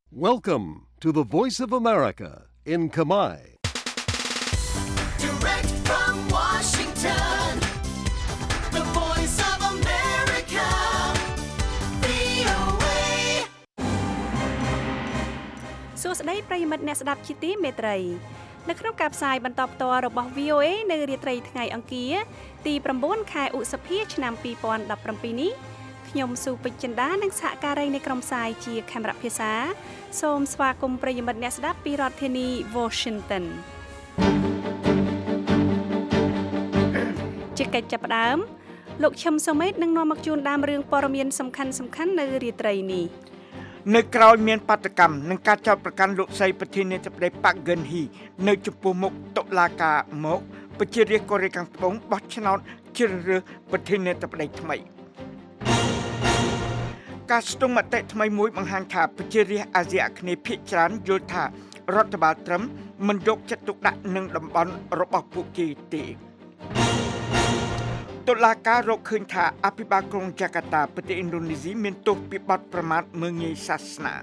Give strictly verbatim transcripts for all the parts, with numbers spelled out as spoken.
Welcome to the Voice of America in Khmer. Direct from Washington, the Voice of America, វី អូ เอសួស្តីប្រិយមិត្តអ្នកស្ដាប់ជាទីមេត្រីនៅក្នុងការផ្សាយបន្តផ្ទាល់របស់ វី អូ เอ នៅរាត្រីថ្ងៃអង្គារទី៩ខែឧសភាឆ្នាំពីរពាន់ដប់ប្រាំពីរនេះខ្ញុំស៊ូពេជ្រចិន្តានិងសហការីនៃក្រុមផ្សាយជាខេមរៈភាសាសូមស្វាគមន៍ប្រិយមិត្តអ្នកស្ដាប់ពីរដ្ឋធានី Washington ជាកិច្ចចាប់ផ្ដើមលោកឈឹមសូមេតនឹងនាំមកជូនដើមរឿងព័ត៌មានសំខាន់ៗនៅរាត្រីនេះនៅក្រោយមានបាតកម្មនិងការចោទប្រកាន់លោកស្រីប្រធានាធិបតីប៉ាក់ហ្គឹនហ៊ីនៅចំពោះមុខតុលាការមកប្រជារាស្ត្រកូរ៉េខាងត្បូងបោះឆ្នោតជ្រើសរើសប្រធានាធិបតីថ្មីការស្ទង់មតិថ្មីមួយបង្ហាញថាប្រជារាស្ត្រអាស៊ីអាគ្នេយ៍ភាគច្រើនយល់ថារដ្ឋបាលត្រឹមមិនយកចិត្តទុកដាក់នឹងតំបន់របស់ពួកគេទេតុលាការរកឃើញថាអភិបាលក្រុងយ៉ាកាតាប្រទេសឥណ្ឌូនេស៊ីមានទោសពីបទប្រមាថមើលងាយសាសនា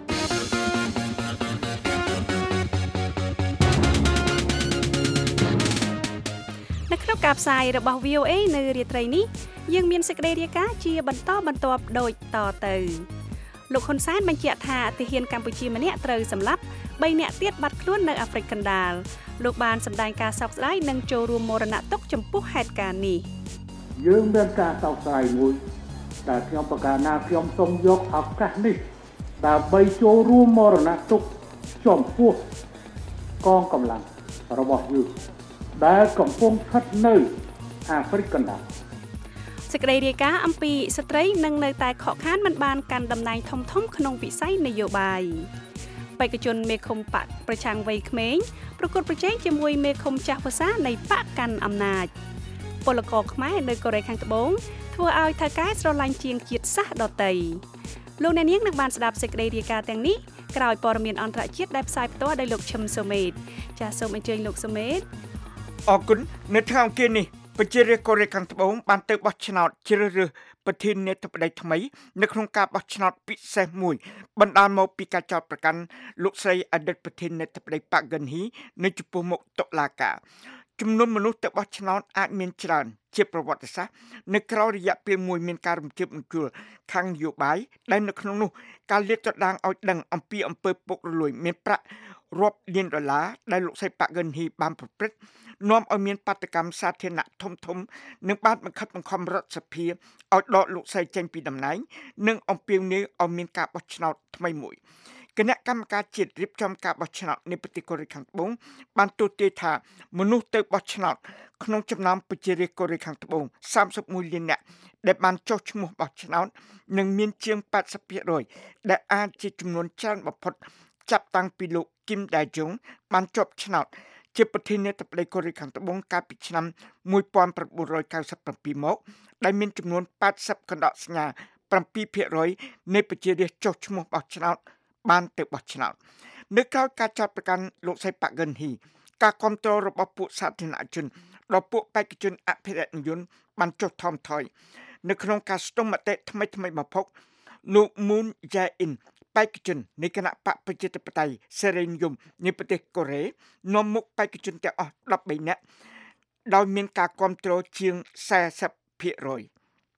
នៅក្នុងការផ្សាយរបស់ វី អូ เอ នៅរាត្រីនេះយើងមានសេចក្តីរាយការណ៍ជាបន្តបន្ទាប់ដូចតទៅលោកហ៊ុនសែនបញ្ជាក់ថាទាហានកម្ពុជាម្នាក់ត្រូវសម្លាប់បីនាក់ទៀតបាត់ខ្លួននៅអាហ្វ្រិកកណ្ដាលលោកបានសម្ដែងការសោកស្ដាយនិងចូលរួមមរណទុក្ខចំពោះហេតុការណ៍នេះយើងមានការសោកស្ដាយមួយដែលខ្ញុំប្រកាសណាខ្ញុំសូមយកឱកាសនេះដើម្បីចូលរួមមរណទុក្ខចំពោះកងកម្លាំងរបស់យើងដែលកំពុងស្ថិតនៅអាហ្វ្រិកកណ្ដាលសេចក្តីរាយការណ៍អំពីស្ត្រីនឹងនៅតែខកខានមិនបានកាន់តំណែងធំធំក្នុងវិស័យនយោបាយបេក្ខជនមេឃុំបកប្រឆាំងវ័យក្មេងប្រកួតប្រជែងជាមួយមេឃុំចាស់ភាសានៃបកកាន់អំណាចពលករខ្មែរនៅកូរ៉េខាងត្បូងធ្វើឲ្យថៅកែស្រឡាញ់ជាងជាតិសាសន៍ដទៃលោកអ្នកនាងនឹងបានស្ដាប់សេចក្តីរាយការណ៍ទាំងនេះក្រោយព័ត៌មានអន្តរជាតិដែលផ្សាយផ្ទាល់ដោយលោកឈឹមសូមេតចាសសូមអញ្ជើញលោកសូមេតអរគុណនៅថ្ងៃអង្គារនេះប្រជារាស្ត្រកូរ៉េខាងត្បូងបានទៅបោះឆ្នោតជ្រើសរើសប្រធានាធិបតីថ្មីនៅក្នុងការបោះឆ្នោតពិសេសមួយបណ្ដាលមកពីការចោទប្រកាន់លោកស្រីអតីតប្រធានាធិបតីប៉ាក់ហ្គឹនហ៊ីនៅចំពោះមុខតុលាការចំនួនមនុស្សទៅបោះឆ្នោតអាចមានច្រើនជាប្រវត្តិសាស្ត្រនៅក្រៅរយៈពេលមួយមានការរំជើបរំជួលខាងនយោបាយដែលនៅក្នុងនោះការលាតត្រដាងឲ្យដឹងអំពីអំពើពុករលួយមានប្រាក់រាប់លានដុល្លារដែលលោកស្រីប៉ាក់ហ្គឹនហ៊ីបានប្រព្រឹត្តនាំឲ្យមានបាតកម្មសាធារណៈធំធំនិងបានបង្ខិតបង្ខំរដ្ឋសភាឲ្យដកលោកស្រីចេញពីតំណែងនិងអំពាវនាវឲ្យមានការបោះឆ្នោតថ្មីមួយគណៈកម្មការជាតិរៀបចំការបោះឆ្នោតនៅប្រទេសកូរ៉េខាងត្បូងបានទូទាយថាមនុស្សទៅបោះឆ្នោតក្នុងចំណោមប្រជារាស្ត្រកូរ៉េខាងត្បូងសាមសិបមួយលាននាក់ដែលបានចុះឈ្មោះបោះឆ្នោតនិងមានជាង ប៉ាត់សិបភាគរយ ដែលអាចជាចំនួនច្រើនបំផុតចាប់តាំងពីលោកគីមដាជុងបានជាប់ឆ្នោតជាប្រធានាធិបតីកូរ៉េខាងត្បូងកាលពីឆ្នាំmột nghìn chín trăm chín mươi bảyមកដែលមានចំនួនប៉ាត់សិបកណ្ដោសញ្ញាbảyភាគរយ នៃប្រជារាស្ត្រចុះឈ្មោះបោះឆ្នោតបានទៅបោះឆ្នោតនៅក្រៅការចោទប្រកាន់លោកស្រីប៉ាក់ហ្គឹនហ៊ីការគ្រប់គ្រងរបស់ពួកសាធារណជនដល់ពួកបេក្ខជនអភិរក្សនិយមបានចុះថមថយនៅក្នុងការស្ទង់មតិថ្មីថ្មីបំផុតលោក Moon Jae-in បេក្ខជននៃគណៈបកប្រជាធិបតេយ្យសេរីនិយមនៃប្រទេសកូរ៉េនាំមុខបេក្ខជនទាំងអស់ដប់បីនាក់ដោយមានការគ្រប់គ្រងជាងสี่สิบភាគរយ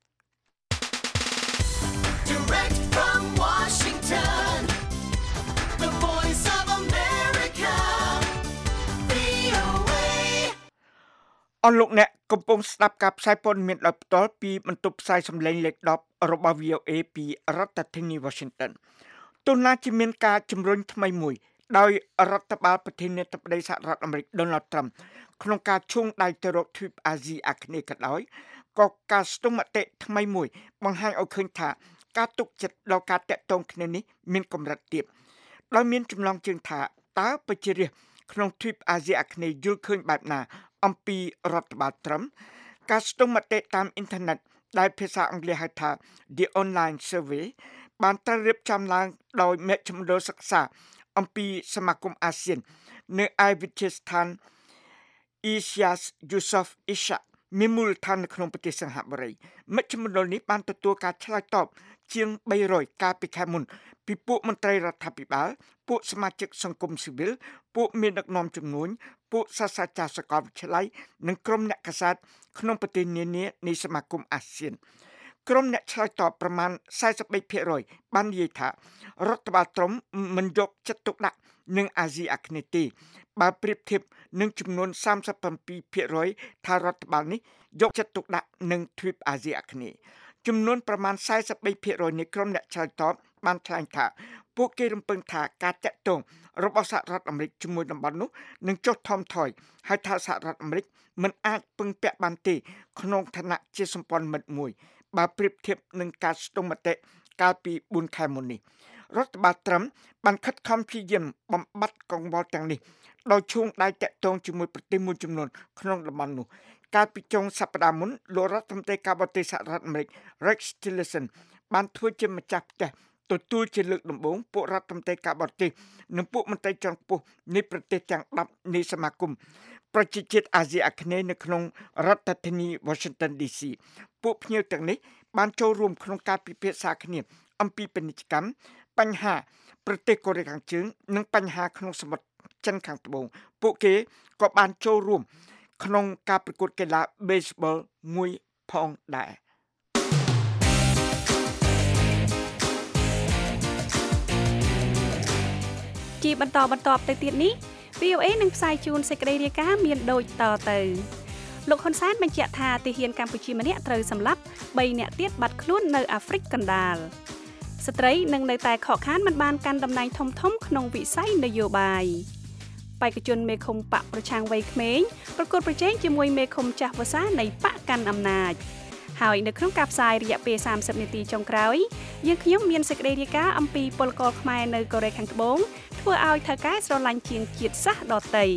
Direct from Washington, the Voice of America, វី អូ เอអស់លោកអ្នកកំពុងស្ដាប់ការផ្សាយព័ត៌មានដោយផ្ទាល់ពីបន្ទប់ផ្សាយសម្លេងលេខដប់របស់ វី អូ เอ ពីរដ្ឋធានី Washington ទោះណាជាមានការជំរុញថ្មីមួយដោយរដ្ឋបាលប្រធានាធិបតីសហរដ្ឋអាមេរិក Donald Trump ក្នុងការឈោងដៃទៅរកទ្វីបអាស៊ីអាគ្នេយ៍ក៏ដោយក៏ការស្ទង់មតិថ្មីមួយបង្ហាញឲ្យឃើញថាការទុកចិត្តដល់ការតាក់ទងគ្នានេះមានកម្រិតទាបដោយមានចម្លងជើងថាតើប្រជារាស្ត្រក្នុងទ្វីបអាស៊ីអាគ្នេយ៍យល់ឃើញបែបណាអំពីរដ្ឋបាលត្រឹមការស្ទង់មតិតាមអ៊ីនធឺណិតដែលភាសាអង់គ្លេសហៅថា The Online Survey បានត្រូវរៀបចំឡើងដោយមជ្ឈមណ្ឌលសិក្សាអំពីសមាគមអាស៊ាននៅឯវិទ្យាស្ថាន Isyas Yusof Ishak មានមូលដ្ឋាននៅក្នុងប្រទេសសិង្ហបុរីមជ្ឈមណ្ឌលនេះបានទទួលការឆ្លើយតបជាងបីរយកាលពីខែមុនពីពួកមន្ត្រីរដ្ឋាភិបាលពួកសមាជិកសង្គមស៊ីវិលពួកមានដឹកនាំជំនួញពួកសាស្ត្រាចារ្យសាកលវិទ្យាល័យនិងក្រុមអ្នកកាសែតក្នុងប្រទេសនានានៃសមាគមអាស៊ានក្រុមអ្នកឆ្លើយតបប្រមាណ សែនបីភាគរយ បាននិយាយថារដ្ឋបាលទ្រមមិនយកចិត្តទុកដាក់នឹងអាស៊ីអាគ្នេយ៍ទេបើប្រៀបធៀបនឹងចំនួន សាមសិបប្រាំពីរភាគរយ ថារដ្ឋបាលនេះយកចិត្តទុកដាក់នឹងទ្វីបអាស៊ីអាគ្នេយ៍ចំនួនប្រមាណ សែនបីភាគរយ នៃក្រុមអ្នកឆ្លើយតបបានថ្លែងថាពួកគេរំពឹងថាការតាក់ទងរបស់សហរដ្ឋអាមេរិកជាមួយតំបន់នោះនឹងចុះថមថយហើយថាសហរដ្ឋអាមេរិកមិនអាចពឹងពាក់បានទេក្នុងឋានៈជាសម្ព័ន្ធមិត្តមួយបើប្រៀបធៀបនឹងការស្ទង់មតិកាលពីបួនខែមុននេះរដ្ឋបាលត្រឹមបានខិតខំព្យាយាមបំបត្តិកង្វល់ទាំងនេះដោយឈោងដៃតាក់ទងជាមួយប្រទេសមួយចំនួនក្នុងតំបន់នោះកាលពីចុងសប្តាហ៍មុនលោករដ្ឋមន្ត្រីការបរទេសសហរដ្ឋអាមេរិក Rex Tillerson បានធ្វើជាម្ចាស់ផ្ទះទទួលជាលើកដំបូងពួករដ្ឋមន្ត្រីការបរទេសនិងពួកមន្ត្រីជាន់ខ្ពស់នៃប្រទេសទាំងដប់នៃសមាគមប្រជាជាតិអាស៊ីអាគ្នេយ៍នៅក្នុងរដ្ឋធានី Washington ឌី សី ពួកភ្ញៀវទាំងនេះបានចូលរួមក្នុងការពិភាក្សាគ្នាអំពីពាណិជ្ជកម្មបញ្ហាប្រទេសកូរ៉េខាងជើងនិងបញ្ហាក្នុងសមុទ្រចិនខាងត្បូងពួកគេក៏បានចូលរួមក្នុងការប្រកួតកីឡា baseball មួយផងដែរជាបន្តបន្តទៅទៀតនេះ វី អូ អេ នឹងផ្សាយជូនសេចក្តីរាយការណ៍មានដូចតទៅលោកហ៊ុនសែនបញ្ជាក់ថាទាហានកម្ពុជាម្នាក់ត្រូវសម្លាប់បីនាក់ទៀតបាត់ខ្លួននៅអាហ្វ្រិកកណ្ដាលស្ត្រីនឹងនៅតែខកខានមិនបានកាន់តំណែងធំធំក្នុងវិស័យនយោបាយបេក្ខជនមេឃុំបកប្រឆាំងវ័យក្មេងប្រកួតប្រជែងជាមួយមេឃុំចាស់វស្សានៃបកកាន់អំណាចហើយនៅក្នុងការផ្សាយរយៈពេលសាមសិបនាទីចុងក្រោយយើងខ្ញុំមានសេចក្តីរាយការណ៍អំពីពលករខ្មែរនៅកូរ៉េខាងត្បូងធ្វើឲ្យថៅកែស្រឡាញ់ជាងជាតិសាសន៍ដទៃ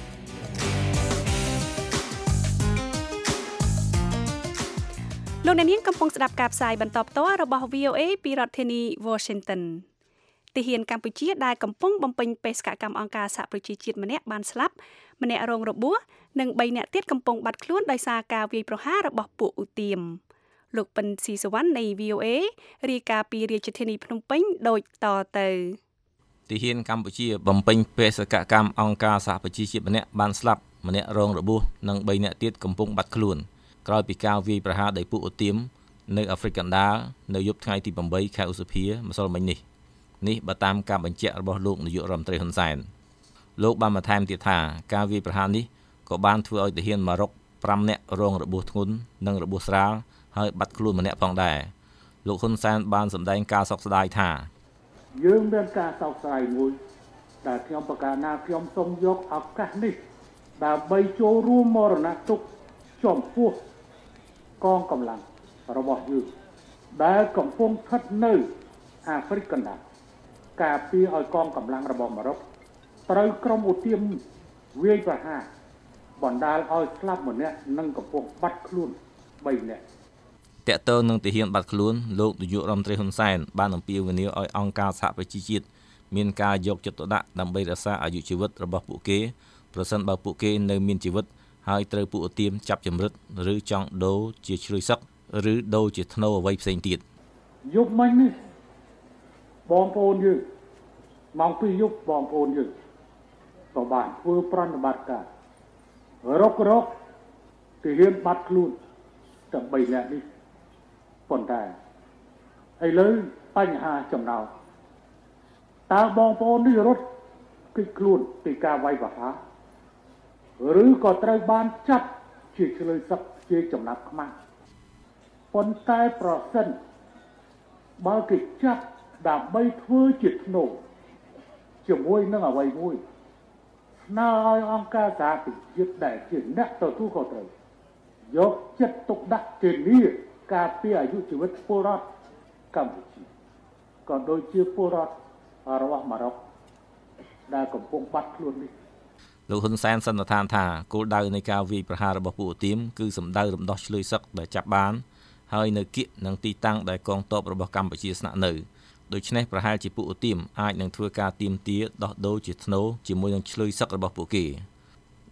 លោកអ្នកនាងកំពុងស្ដាប់ការផ្សាយបន្តផ្ទាល់របស់ វី អូ អេ ពីរដ្ឋធានី Washington ទាហានកម្ពុជាដែលកំពុងបំពេញបេសកកម្មអង្គការសហប្រជាជាតិម្នាក់បានស្លាប់ម្នាក់រងរបួសនិងបីនាក់ទៀតកំពុងបាត់ខ្លួនដោយសារការវាយប្រហាររបស់ពួកឧទាមលោកប៉ិនស៊ីសវណ្ណនៃ វី អូ អេ រាយការណ៍ពីរាជធានីភ្នំពេញដូចតទៅទាហានកម្ពុជាបំពេញបេសកកម្មអង្គការសហប្រជាជាតិម្នាក់បានស្លាប់ម្នាក់រងរបួសនិងបីនាក់ទៀតកំពុងបាត់ខ្លួនក្រោយពីការវាយប្រហារដោយពួកឧទាមនៅអាហ្វ្រិកកណ្ដាលនៅយប់ថ្ងៃទីប្រាំបីខែឧសភាម្សិលមិញនេះនេះបើតាមការបញ្ជាក់របស់លោកនាយករដ្ឋមន្ត្រីហ៊ុនសែនលោកបានបន្ថែមទៀតថាការវាយប្រហារនេះក៏បានធ្វើឲ្យទាហានម៉ារ៉ុកប្រាំនាក់រងរបួសធ្ងន់និងរបួសស្រាលហើយបាត់ខ្លួនម្នាក់ផងដែរលោកហ៊ុនសែនបានសម្ដែងការសោកស្ដាយថាយើងមានការសោកស្ដាយមួយដែលខ្ញុំប្រកាសថាខ្ញុំសូមយកឱកាសនេះដើម្បីចូលរួមមរណទុក្ខចំពោះកងកម្លាំងរបស់យើងដែលកំពុងស្ថិតនៅអាហ្វ្រិកកណ្ដាលការពារឲ្យកងកម្លាំងរបស់ម៉ារ៉ុកត្រូវក្រុមឧទាមវាយប្រហារបណ្ដាលឲ្យស្លាប់ម្នាក់និងកំពុងបាត់ខ្លួនបីនាក់តកតើនឹងទាហានបាត់ខ្លួនលោកនាយករដ្ឋមន្ត្រីហ៊ុនសែនបានអំពាវនាវឲ្យអង្គការសហប្រជាជាតិមានការយកចិត្តទុកដាក់ដើម្បីរក្សាអាយុជីវិតរបស់ពួកគេប្រសិនបើពួកគេនៅមានជីវិតហើយត្រូវពួកឧទាមចាប់ចម្រិតឬចង់ដូរជាជ្រោយសឹកឬដូរជាធ្នូអ្វីផ្សេងទៀតយប់មិញនេះបងប្អូនយើងម៉ោងពីរយប់បងប្អូនយើងក៏បានធ្វើប្រតិបត្តិការរករកទាហានបាត់ខ្លួនទាំងបីនាក់នេះប៉ុន្តែឥឡូវបញ្ហាចំណោទតើបងប្អូននេះរត់គេចខ្លួនពីការវាយប្រហារឬក៏ត្រូវបានចាប់ជាឆ្លើយសឹកជាចំណាប់ខ្មាំងប៉ុន្តែប្រសិនបើគេចាប់ដើម្បីធ្វើជាធ្នូជាមួយនឹងអ្វីមួយស្នើឲ្យអង្គការសហប្រជាជាតិដែលជាអ្នកទទួលខុសត្រូវយកចិត្តទុកដាក់ធានាការពារអាយុជីវិតពលរដ្ឋកម្ពុជាក៏ដូចជាពលរដ្ឋរបស់ម៉ារ៉ុកដែលកំពុងបាត់ខ្លួននេះលោកហ៊ុនសែនសន្និដ្ឋានថាគោលដៅនៃការវាយប្រហាររបស់ពួកឧទាមគឺសម្ដៅរំដោះឆ្លើយសឹកដែលចាប់បានហើយនៅគៀកនឹងទីតាំងដែលកងទ័ពរបស់កម្ពុជាស្នាក់នៅដូច្នេះប្រហែលជាពួកឧទាមអាចនឹងធ្វើការទាមទារដោះដូរជាធ្នូជាមួយនឹងឆ្លើយសឹករបស់ពួកគេ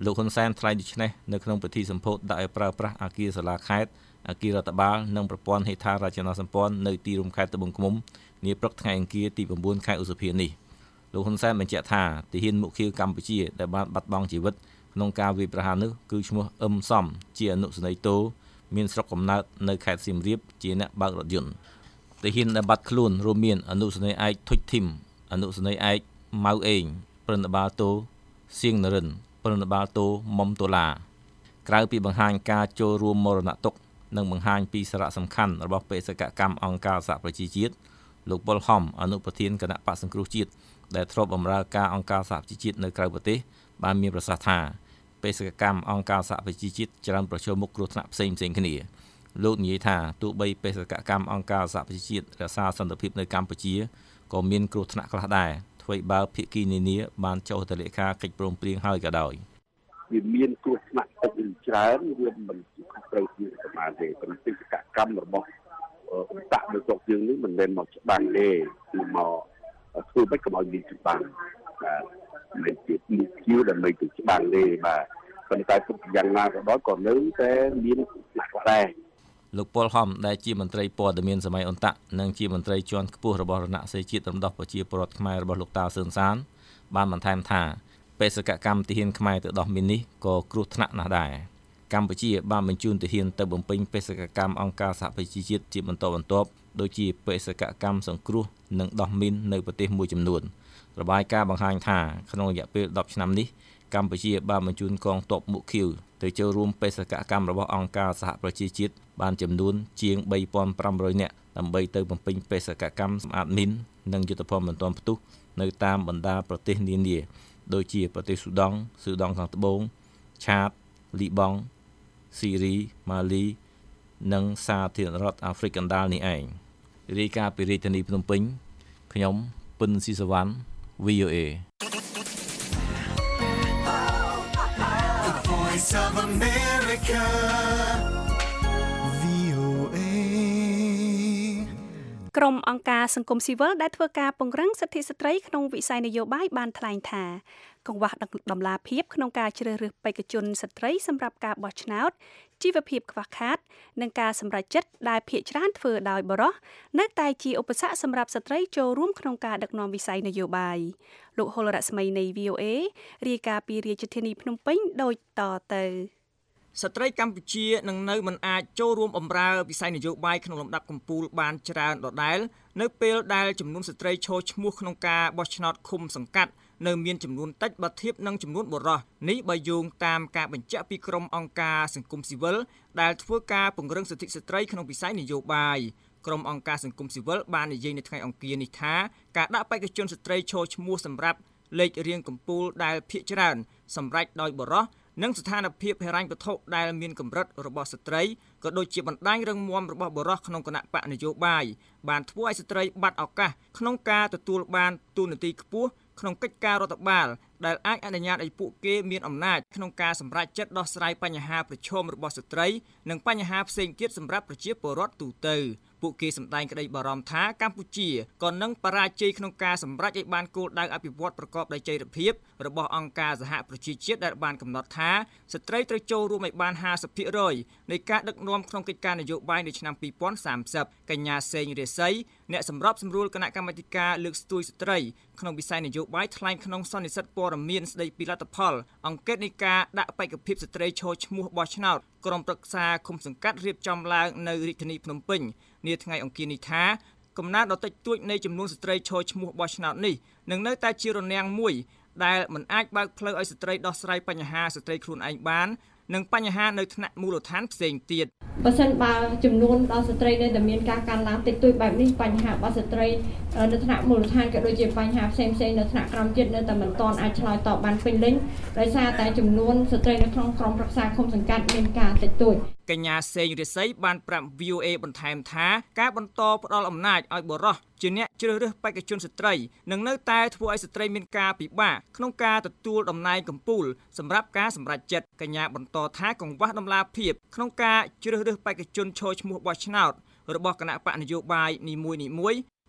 លោកហ៊ុនសែនថ្លែងដូចនេះនៅក្នុងពិធីសម្ពោធដាក់ឲ្យប្រើប្រាស់អគារសាលាខេត្តអគាររដ្ឋបាលនិងប្រព័ន្ធហេដ្ឋារចនាសម្ព័ន្ធនៅទីរួមខេត្តត្បូងឃ្មុំនាព្រឹកថ្ងៃអង្គារទី៩ខែឧសភានេះលោកហ៊ុនសែនបញ្ជាក់ថាទាហានមុខឃាវកម្ពុជាដែលបានបាត់បង់ជីវិតក្នុងការវាយប្រហារនោះគឺឈ្មោះអឹមសំជាអនុសេនីយ៍តូមានស្រុកកំណើតនៅខេត្តសៀមរាបជាអ្នកបើករថយន្តទាហានដែលបាត់ខ្លួនរួមមានអនុសេនីយ៍ឯកធុចធីមអនុសេនីយ៍ឯកម៉ៅអេងប្រណិបាលតូសៀងនរិនប្រណិបាលតូមុំតូឡាក្រៅពីបង្ហាញការចូលរួមមរណទុក្ខនិងបង្ហាញពីសារៈសំខាន់របស់បេសកកម្មអង្គការសហប្រជាជាតិលោកប៉ុលហំអនុប្រធានគណៈបក្សសង្គ្រោះជាតិដែលធ្លាប់បម្រើការអង្គការសហប្រជាជាតិនៅក្រៅប្រទេសបានមានប្រសាសន៍ថាបេសកកម្មអង្គការសហប្រជាជាតិច្រើនប្រឈមមុខគ្រោះថ្នាក់ផ្សេងៗគ្នាលោកនិយាយថាទោះបីបេសកកម្មអង្គការសហប្រជាជាតិរក្សាសន្តិភាពនៅកម្ពុជាក៏មានគ្រោះថ្នាក់ខ្លះដែរអ្វីបើភាគីនានាបានចុះហត្ថលេខាកិច្ចព្រមព្រៀងហើយក៏ដោយវាមានគ្រោះថ្នាក់ទឹកច្រើនវាមិនត្រូវជាប្រមាណទេប៉ុន្តែបេសកកម្មរបស់អង្គការនៅស្រុកយើងនេះមិនមែនមកច្បាំងទេគឺមកធ្វើមិនកុំឲ្យមានច្បាំងបាទមិនជាមុខគៀវដើម្បីទៅច្បាំងទេបាទប៉ុន្តែទុកយ៉ាងណាក៏ដោយក៏នៅតែមានថ្នាក់ដែរលោកប៉ុលហំដែលជាមន្ត្រីព័ត៌មានសម័យអន្តៈនិងជាមន្ត្រីជាន់ខ្ពស់របស់រណសិរ្សជាតិរំដោះប្រជាពលរដ្ឋខ្មែររបស់លោកតាសឿនសានបានបន្ថែមថាបេសកកម្មទាហានខ្មែរទៅដោះមីននេះក៏គ្រោះថ្នាក់ណាស់ដែរកម្ពុជាបានបញ្ជូនទាហានទៅបំពេញបេសកកម្មអង្គការសហប្រជាជាតិជាបន្តបន្ទាប់ដូចជាបេសកកម្មសង្គ្រោះនិងដោះមីននៅប្រទេសមួយចំនួនរបាយការណ៍បង្ហាញថាក្នុងរយៈពេលដប់ឆ្នាំនេះកម្ពុជាបានបញ្ជូនកងទ័ពមុខឃាវទៅចូលរួមបេសកកម្មរបស់អង្គការសហប្រជាជាតិបានចំនួនជាងបីពាន់ប្រាំរយនាក់ដើម្បីទៅបំពេញបេសកកម្មសម្អាតមីននិងយុទ្ធភ័ណ្ឌបន្ទាន់ផ្ទុះនៅតាមបណ្ដាប្រទេសនានាដូចជាប្រទេសស៊ូដង់ស៊ូដង់ខាងត្បូងឆាតលីបង់ស៊ីរីម៉ាលីនិងសាធារណរដ្ឋអាហ្វ្រិកកណ្ដាលនេះឯងរាយការណ៍ពីរាជធានីភ្នំពេញខ្ញុំពិនស៊ីសវណ្ណ វី អូ เอ The Voice of America វី អូ เอក្រុមអង្គការសង្គមស៊ីវិលដែលធ្វើការពង្រឹងសិទ្ធិស្ត្រីក្នុងវិស័យនយោបាយបានថ្លែងថាកង្វះដំណាភៀបក្នុងការជ្រើសរើសបេក្ខជនស្ត្រីសម្រាប់ការបោះឆ្នោតជីវភាពខ្វះខាតនិងការសម្រេចចិត្តដែលភាគច្រើនធ្វើដោយបុរសនៅតែជាឧបសគ្គសម្រាប់ស្ត្រីចូលរួមក្នុងការដឹកនាំវិស័យនយោបាយលោកហុលរស្មីនៃ វី អូ เอ រាយការណ៍ពីរាជធានីភ្នំពេញដូចតទៅស្ត្រីកម្ពុជានឹងនៅមិនអាចចូលរួមបម្រើវិស័យនយោបាយក្នុងលំដាប់កំពូលបានច្រើនដដែលនៅពេលដែលចំនួនស្ត្រីចូលឈ្មោះក្នុងការបោះឆ្នោតឃុំសង្កាត់នៅមានចំនួនតិចបើធៀបនឹងចំនួនបុរសនេះបើយោងតាមការបញ្ជាក់ពីក្រុមអង្គការសង្គមស៊ីវិលដែលធ្វើការពង្រឹងសិទ្ធិស្ត្រីក្នុងវិស័យនយោបាយក្រុមអង្គការសង្គមស៊ីវិលបាននិយាយនៅថ្ងៃអង្គារនេះថាការដាក់បេក្ខជនស្ត្រីចូលឈ្មោះសម្រាប់លេខរៀងកំពូលដែលភាគច្រើនសម្រេចដោយបុរសនិងស្ថានភាពហិរញ្ញវត្ថុដែលមានកម្រិតរបស់ស្ត្រីក៏ដូចជាបណ្ដាញរឹងមាំរបស់បុរសក្នុងគណៈបកនយោបាយបានធ្វើឲ្យស្ត្រីបាត់ឱកាសក្នុងការទទួលបានតួនាទីខ្ពស់ក្នុងកិច្ចការរដ្ឋបាលដែលអាចអនុញ្ញាតឲ្យពួកគេមានអំណាចក្នុងការសម្រេចចិត្តដោះស្រាយបញ្ហាប្រឈមរបស់ស្ត្រីនិងបញ្ហាផ្សេងទៀតសម្រាប់ប្រជាពលរដ្ឋទូទៅពួកគេសម្ដែងក្តីបារម្ភថាកម្ពុជាក៏នឹងបរាជ័យក្នុងការសម្រេចឲ្យបានគោលដៅអភិវឌ្ឍប្រកបដោយចីរភាពរបស់អង្គការសហប្រជាជាតិដែលបានកំណត់ថាស្ត្រីត្រូវចូលរួមឲ្យបានห้าสิบភាគរយនៃការដឹកនាំក្នុងកិច្ចការនយោបាយនៅឆ្នាំពីរពាន់សាមសិបកញ្ញាសេងរាសីអ្នកសម្របសម្រួលគណៈកម្មាធិការលើកស្ទួយស្ត្រីក្នុងវិស័យនយោបាយថ្លែងក្នុងសន្និសីទព័ត៌មានស្តីពីលទ្ធផលអង្កេតនៃការដាក់បេក្ខភាពស្ត្រីចូលឈ្មោះបោះឆ្នោតក្រុមប្រឹក្សាឃុំសង្កាត់រៀបចំឡើងនៅរាជធានីភ្នំពេញនាថ្ងៃអង្គារនេះថាកំណើនដ៏តិចតួចនៃចំនួនស្ត្រីចូលឈ្មោះបោះឆ្នោតនេះនឹងនៅតែជារនាំងមួយដែលមិនអាចបើកផ្លូវឲ្យស្ត្រីដោះស្រាយបញ្ហាស្ត្រីខ្លួនឯងបាននិងបញ្ហានៅថ្នាក់មូលដ្ឋានផ្សេងទៀតបើសិនបើចំនួនដល់ស្ត្រីនៅតែមានការកើនឡើងតិចតួចបែបនេះបញ្ហារបស់ស្ត្រីនៅថ្នាក់មូលដ្ឋានក៏ដូចជាបញ្ហាផ្សេងៗនៅថ្នាក់ក្រោមទៀតនៅតែមិនទាន់អាចឆ្លើយតបបានពេញលេញដោយសារតែចំនួនស្ត្រីនៅក្នុងក្រុមប្រឹក្សាឃុំសង្កាត់មានការតិចតួចកញ្ញាសេងរិស័យបានប្រាប់ វី អូ เอ បន្ថែមថាការបន្តផ្ដល់អំណាចឲ្យបុរសជាអ្នកជ្រើសរើសបេក្ខជនស្ត្រីនឹងនៅតែធ្វើឲ្យស្ត្រីមានការពិបាកក្នុងការទទួលតំណែងកំពូលសម្រាប់ការសម្រេចចិត្តកញ្ញាបន្តថាកង្វះដំណាភៀបក្នុងការជ្រើសរើសបេក្ខជនចូលឈ្មោះបោះឆ្នោតរបស់គណៈបកនយោបាយនីមួយៗ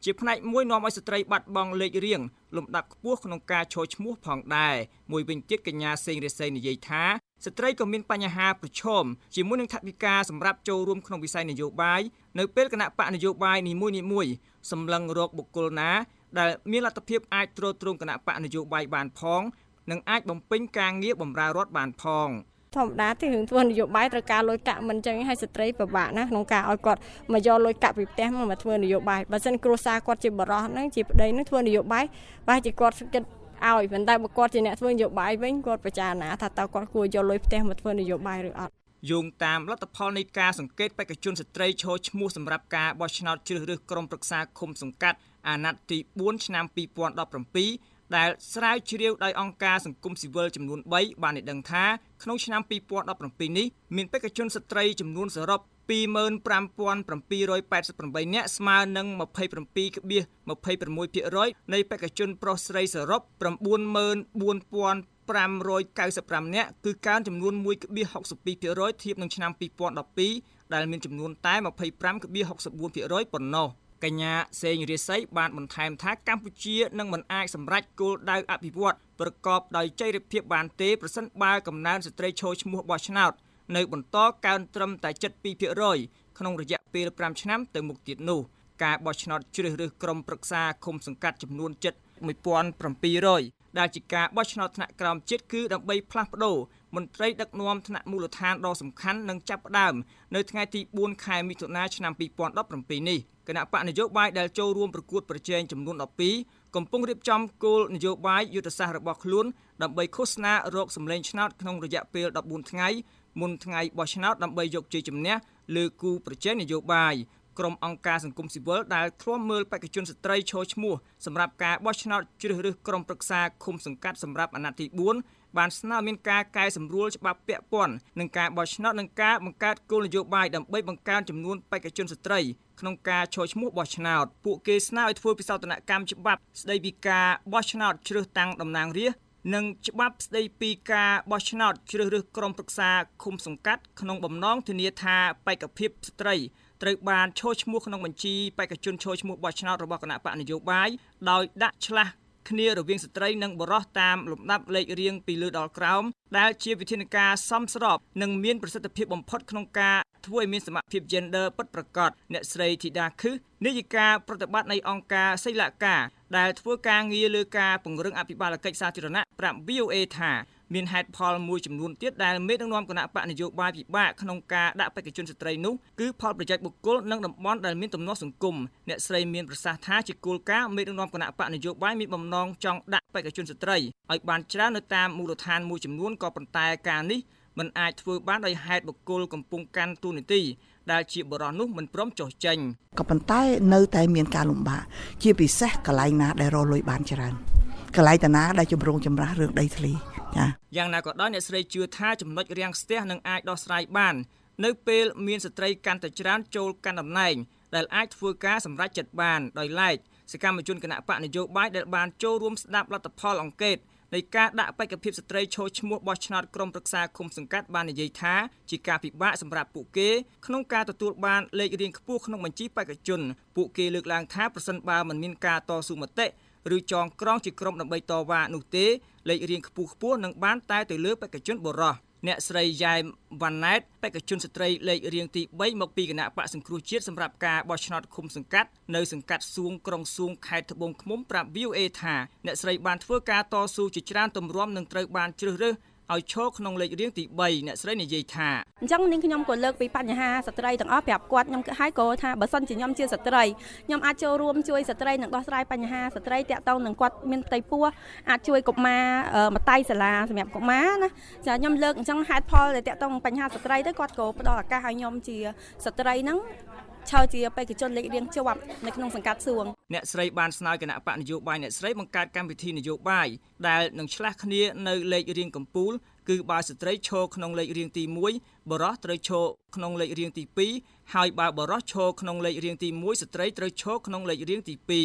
ជាផ្នែកមួយនាំឲ្យស្ត្រីបាត់បង់លេខរៀងលំដាប់ខ្ពស់ក្នុងការចូលឈ្មោះផងដែរមួយវិញទៀតកញ្ញាសេងរិស័យនិយាយថាស្ត្រីក៏មានបញ្ហាប្រឈមជាមួយនឹងថវិកាសម្រាប់ចូលរួមក្នុងវិស័យនយោបាយនៅពេលគណៈបកនយោបាយនីមួយៗសម្លឹងរកបុគ្គលណាដែលមានលទ្ធភាពអាចទ្រទ្រង់គណៈបកនយោបាយបានផងនិងអាចបំពេញការងារបម្រើរដ្ឋបានផងធម្មតាទីរឿងធ្វើនយោបាយត្រូវការលុយកាក់មិនចឹងឲ្យស្ត្រីពិបាកណាក្នុងការឲ្យគាត់មកយកលុយកាក់ពីផ្ទះមកមកធ្វើនយោបាយបើមិនគ្រួសារគាត់ជាបរិសុទ្ធហ្នឹងជាប្តីហ្នឹងធ្វើនយោបាយបើជាគាត់គិតឲ្យប៉ុន្តែបើគាត់ជាអ្នកធ្វើនយោបាយវិញគាត់ពិចារណាថាតើគាត់គួរយកលុយផ្ទះមកធ្វើនយោបាយឬអត់យោងតាមលទ្ធផលនៃការសង្កេតបេក្ខជនស្ត្រីឈរឈ្មោះសម្រាប់ការបោះឆ្នោតជ្រើសរើសក្រុមប្រឹក្សាឃុំសង្កាត់អាណត្តិទីបួនឆ្នាំពីរពាន់ដប់ប្រាំពីរដែលស្រាវជ្រាវដោយអង្គការសង្គមស៊ីវិលចំនួនបីបានឲ្យដឹងថាក្នុងឆ្នាំពីរពាន់ដប់ប្រាំពីរនេះមានបេក្ខជនស្ត្រីចំនួនសរុបពីរម៉ឺនប្រាំពាន់ប្រាំពីររយប៉ែតសិបប្រាំបីនាក់ស្មើនឹង ម្ភៃប្រាំពីរភាគរយ ភាគរយ នៃបេក្ខជនប្រុសស្រីសរុប ៩ម៉ឺនបួនពាន់ប្រាំរយកៅសិបប្រាំនាក់គឺកើនចំនួន មួយភាគរយ ហកសិបពីរភាគរយ ធៀបនឹងឆ្នាំពីរពាន់ដប់ពីរដែលមានចំនួនតែ ម្ភៃប្រាំភាគរយ ហកសិបបួនភាគរយ ប៉ុណ្ណោះកញ្ញាសេងរាសីបានបន្ថែមថាកម្ពុជានឹងមិនអាចសម្រេចគោលដៅអភិវឌ្ឍប្រកបដោយចីរភាពបានទេប្រសិនបើកំណើនស្ត្រីឈរឈ្មោះបោះឆ្នោតនៅបន្តកើនត្រឹមតែ ជិតពីរភាគរយ ក្នុងរយៈពេលប្រាំឆ្នាំទៅមុខទៀតនោះការបោះឆ្នោតជ្រើសរើសក្រុមប្រឹក្សាឃុំសង្កាត់ចំនួនជិត មួយពាន់ប្រាំពីររយ ដែលជាការបោះឆ្នោតថ្នាក់ក្រោមជាតិគឺដើម្បីផ្លាស់ប្ដូរមន្ត្រីដឹកនាំថ្នាក់មូលដ្ឋានដ៏សំខាន់នឹងចាប់ផ្ដើមនៅថ្ងៃទីបួនខែមិថុនាឆ្នាំពីរពាន់ដប់ប្រាំពីរនេះគណៈបកនយោបាយដែលចូលរួមប្រកួតប្រជែងចំនួនដប់ពីរកំពុងរៀបចំគោលនយោបាយយុទ្ធសាស្ត្ររបស់ខ្លួនដើម្បីឃោសនារកសម្លេងឆ្នោតក្នុងរយៈពេលដប់បួនថ្ងៃមុនថ្ងៃបោះឆ្នោតដើម្បីយកជ័យជំនះលើគូប្រជែងនយោបាយក្រុមអង្គការសង្គមស៊ីវិលដែលធ្លាប់មើលបេក្ខជនស្ត្រីឈរឈ្មោះសម្រាប់ការបោះឆ្នោតជ្រើសរើសក្រុមប្រឹក្សាឃុំសង្កាត់សម្រាប់អាណត្តិទីបួនបានស្នើមានការកែសម្រួលច្បាប់ពាក់ព័ន្ធនឹងការបោះឆ្នោតនិងការបង្កើតគោលនយោបាយដើម្បីបង្កើនចំនួនបេក្ខជនស្ត្រីក្នុងការឈរឈ្មោះបោះឆ្នោតពួកគេស្នើឲ្យធ្វើពិសោធនកម្មច្បាប់ស្តីពីការបោះឆ្នោតជ្រើសតាំងតំណាងរាស្ត្រនិងច្បាប់ស្តីពីការបោះឆ្នោតជ្រើសរើសក្រុមប្រឹក្សាឃុំសង្កាត់ក្នុងបំណងធានាថាបេក្ខភាពស្ត្រីត្រូវបានឈរឈ្មោះក្នុងបញ្ជីបេក្ខជនឈរឈ្មោះបោះឆ្នោតរបស់គណៈបកនយោបាយដោយដាក់ឆ្លាស់គ្នារវាងស្ត្រីនិងបុរសតាមលំដាប់លេខរៀងពីលើដល់ក្រោមដែលជាវិធានការសមស្របនិងមានប្រសិទ្ធភាពបំផុតក្នុងការធ្វើឲ្យមានសមភាព gender ពិតប្រាកដអ្នកស្រីធីតាខឹសនាយិកាប្រតិបត្តិនៃអង្គការសីលកាដែលធ្វើការងារលើការពង្រឹងអភិបាលកិច្ចសាធារណៈប្រាប់ វី អូ អេ ថាមានហេតុផលមួយចំនួនទៀតដែលមេដឹកនាំគណៈបកនយោបាយពិបាកក្នុងការដាក់បេក្ខជនស្ត្រីនោះគឺផលប្រយោជន៍បុគ្គលនិងតំបន់ដែលមានទំនាស់សង្គមអ្នកស្រីមានប្រសាសន៍ថាជាគោលការណ៍មេដឹកនាំគណៈបកនយោបាយមានបំណងចង់ដាក់បេក្ខជនស្ត្រីឲ្យបានច្រើននៅតាមមូលដ្ឋានមួយចំនួនក៏ប៉ុន្តែការនេះមិនអាចធ្វើបានដោយហេតុបុគ្គលកំពុងកាន់តួនាទីដែលជាបរិសុទ្ធនោះមិនព្រមចុះចេញក៏ប៉ុន្តែនៅតែមានការលំបាកជាពិសេសកន្លែងណាដែលរកលុយបានច្រើនកន្លែងតាណាដែលជំរងចម្រាស់រឿងដីធ្លីចាយ៉ាងណាក៏ដោយអ្នកស្រីជឿថាចំណុចរាំងស្ទះនឹងអាចដោះស្រាយបាននៅពេលមានស្ត្រីកាន់តែច្រើនចូលកាន់តំណែងដែលអាចធ្វើការសម្រេចចិត្តបានដោយឡែកសកម្មជនគណៈបកនយោបាយដែលបានចូលរួមស្ដាប់លទ្ធផលអង្កេតនៃការដាក់បេក្ខភាពស្ត្រីឈរឈ្មោះបោះឆ្នោតក្រុមប្រឹក្សាឃុំសង្កាត់បាននិយាយថាជាការពិបាកសម្រាប់ពួកគេក្នុងការទទួលបានលេខរៀងខ្ពស់ក្នុងបញ្ជីបេក្ខជនពួកគេលើកឡើងថាប្រសិនបើមិនមានការតស៊ូមតិឬចងក្រងជាក្រុមដើម្បីតវ៉ានោះទេលេខរៀងខ្ពស់ខ្ពស់នឹងបានតែទៅលើបេក្ខជនបុរសអ្នកស្រីយ៉ែមវ៉ាន់ណែតបេក្ខជនស្ត្រីលេខរៀងទីបីមកពីគណៈបកសង្គ្រោះជាតិសម្រាប់ការបោះឆ្នោតឃុំសង្កាត់នៅសង្កាត់សួងក្រុងសួងខេត្តត្បូងឃ្មុំប្រាប់ វី អូ អេ ថាអ្នកស្រីបានធ្វើការតស៊ូជាច្រើនទម្រាំនឹងត្រូវបានជ្រើសរើសឲ្យឈរក្នុងលេខរៀងទីបីអ្នកស្រីនិយាយថាអញ្ចឹងនាងខ្ញុំក៏លើកពីបញ្ហាស្ត្រីទាំងអស់ប្រាប់គាត់ខ្ញុំហើយក៏ថាបើសិនជាខ្ញុំជាស្ត្រីខ្ញុំអាចចូលរួមជួយស្ត្រីនឹងដោះស្រាយបញ្ហាស្ត្រីតាក់ទងនឹងគាត់មានផ្ទៃពោះអាចជួយកុមារមត្តេយ្យសាលាសម្រាប់កុមារណាចាខ្ញុំលើកអញ្ចឹងហេតុផលដែលតាក់ទងបញ្ហាស្ត្រីទៅគាត់ក៏ផ្ដល់ឱកាសឲ្យខ្ញុំជាស្ត្រីហ្នឹងឈរជាបេក្ខជនលេខរៀងជាប់នៅក្នុងសង្កាត់សួងអ្នកស្រីបានស្នើគណៈបកនយោបាយអ្នកស្រីបង្កើតកម្មវិធីនយោបាយដែលនឹងឆ្លាស់គ្នានៅលេខរៀងកំពូលគឺបើស្ត្រីឈរក្នុងលេខរៀងទីមួយបុរសត្រូវឈរក្នុងលេខរៀងទីពីរហើយបើបុរសឈរក្នុងលេខរៀងទីមួយស្ត្រីត្រូវឈរក្នុងលេខរៀងទីពីរ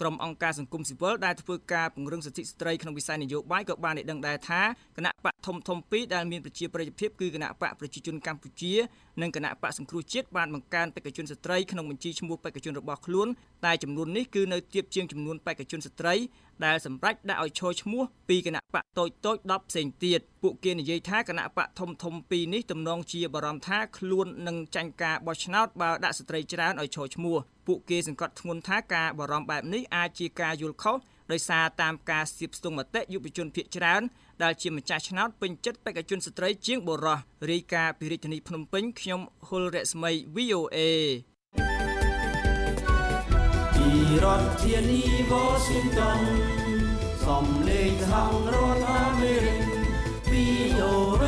ក្រុមអង្គការសង្គមស៊ីវិលដែលធ្វើការពង្រឹងសិទ្ធិស្ត្រីក្នុងវិស័យនយោបាយក៏បានដឹងដែរថាគណៈបកធំធំពីរដែលមានប្រជាប្រិយភាពគឺគណៈបកប្រជាជនកម្ពុជានិងគណៈបកសង្គ្រោះជាតិបានបង្កើនបេក្ខជនស្ត្រីក្នុងបញ្ជីឈ្មោះបេក្ខជនរបស់ខ្លួនតែចំនួននេះគឺនៅទាបជាងចំនួនបេក្ខជនស្ត្រីដែលសម្រេចដាក់ឲ្យឈរឈ្មោះពីគណៈបកតូចតូចដប់ផ្សេងទៀតពួកគេនិយាយថាគណៈបកធំធំពីរនេះទំនងជាបារម្ភថាខ្លួននឹងចាញ់ការបោះឆ្នោតបើដាក់ស្ត្រីច្រើនឲ្យឈរឈ្មោះពួកគេសង្កត់ធ្ងន់ថាការបារម្ភបែបនេះអាចជាការយល់ខុសដោយសារតាមការស្ទាបស្ទង់មតិយុវជនភាគច្រើនដែលជាម្ចាស់ឆ្នោតពេញចិត្តបេក្ខជនស្ត្រីជាងបុរសរាយការណ៍ពីរាជធានីភ្នំពេញខ្ញុំហុលរស្មី វី អូ เอពីរដ្ឋធានី Washington សំឡេងសហរដ្ឋអាមេរិក វី អូ เอ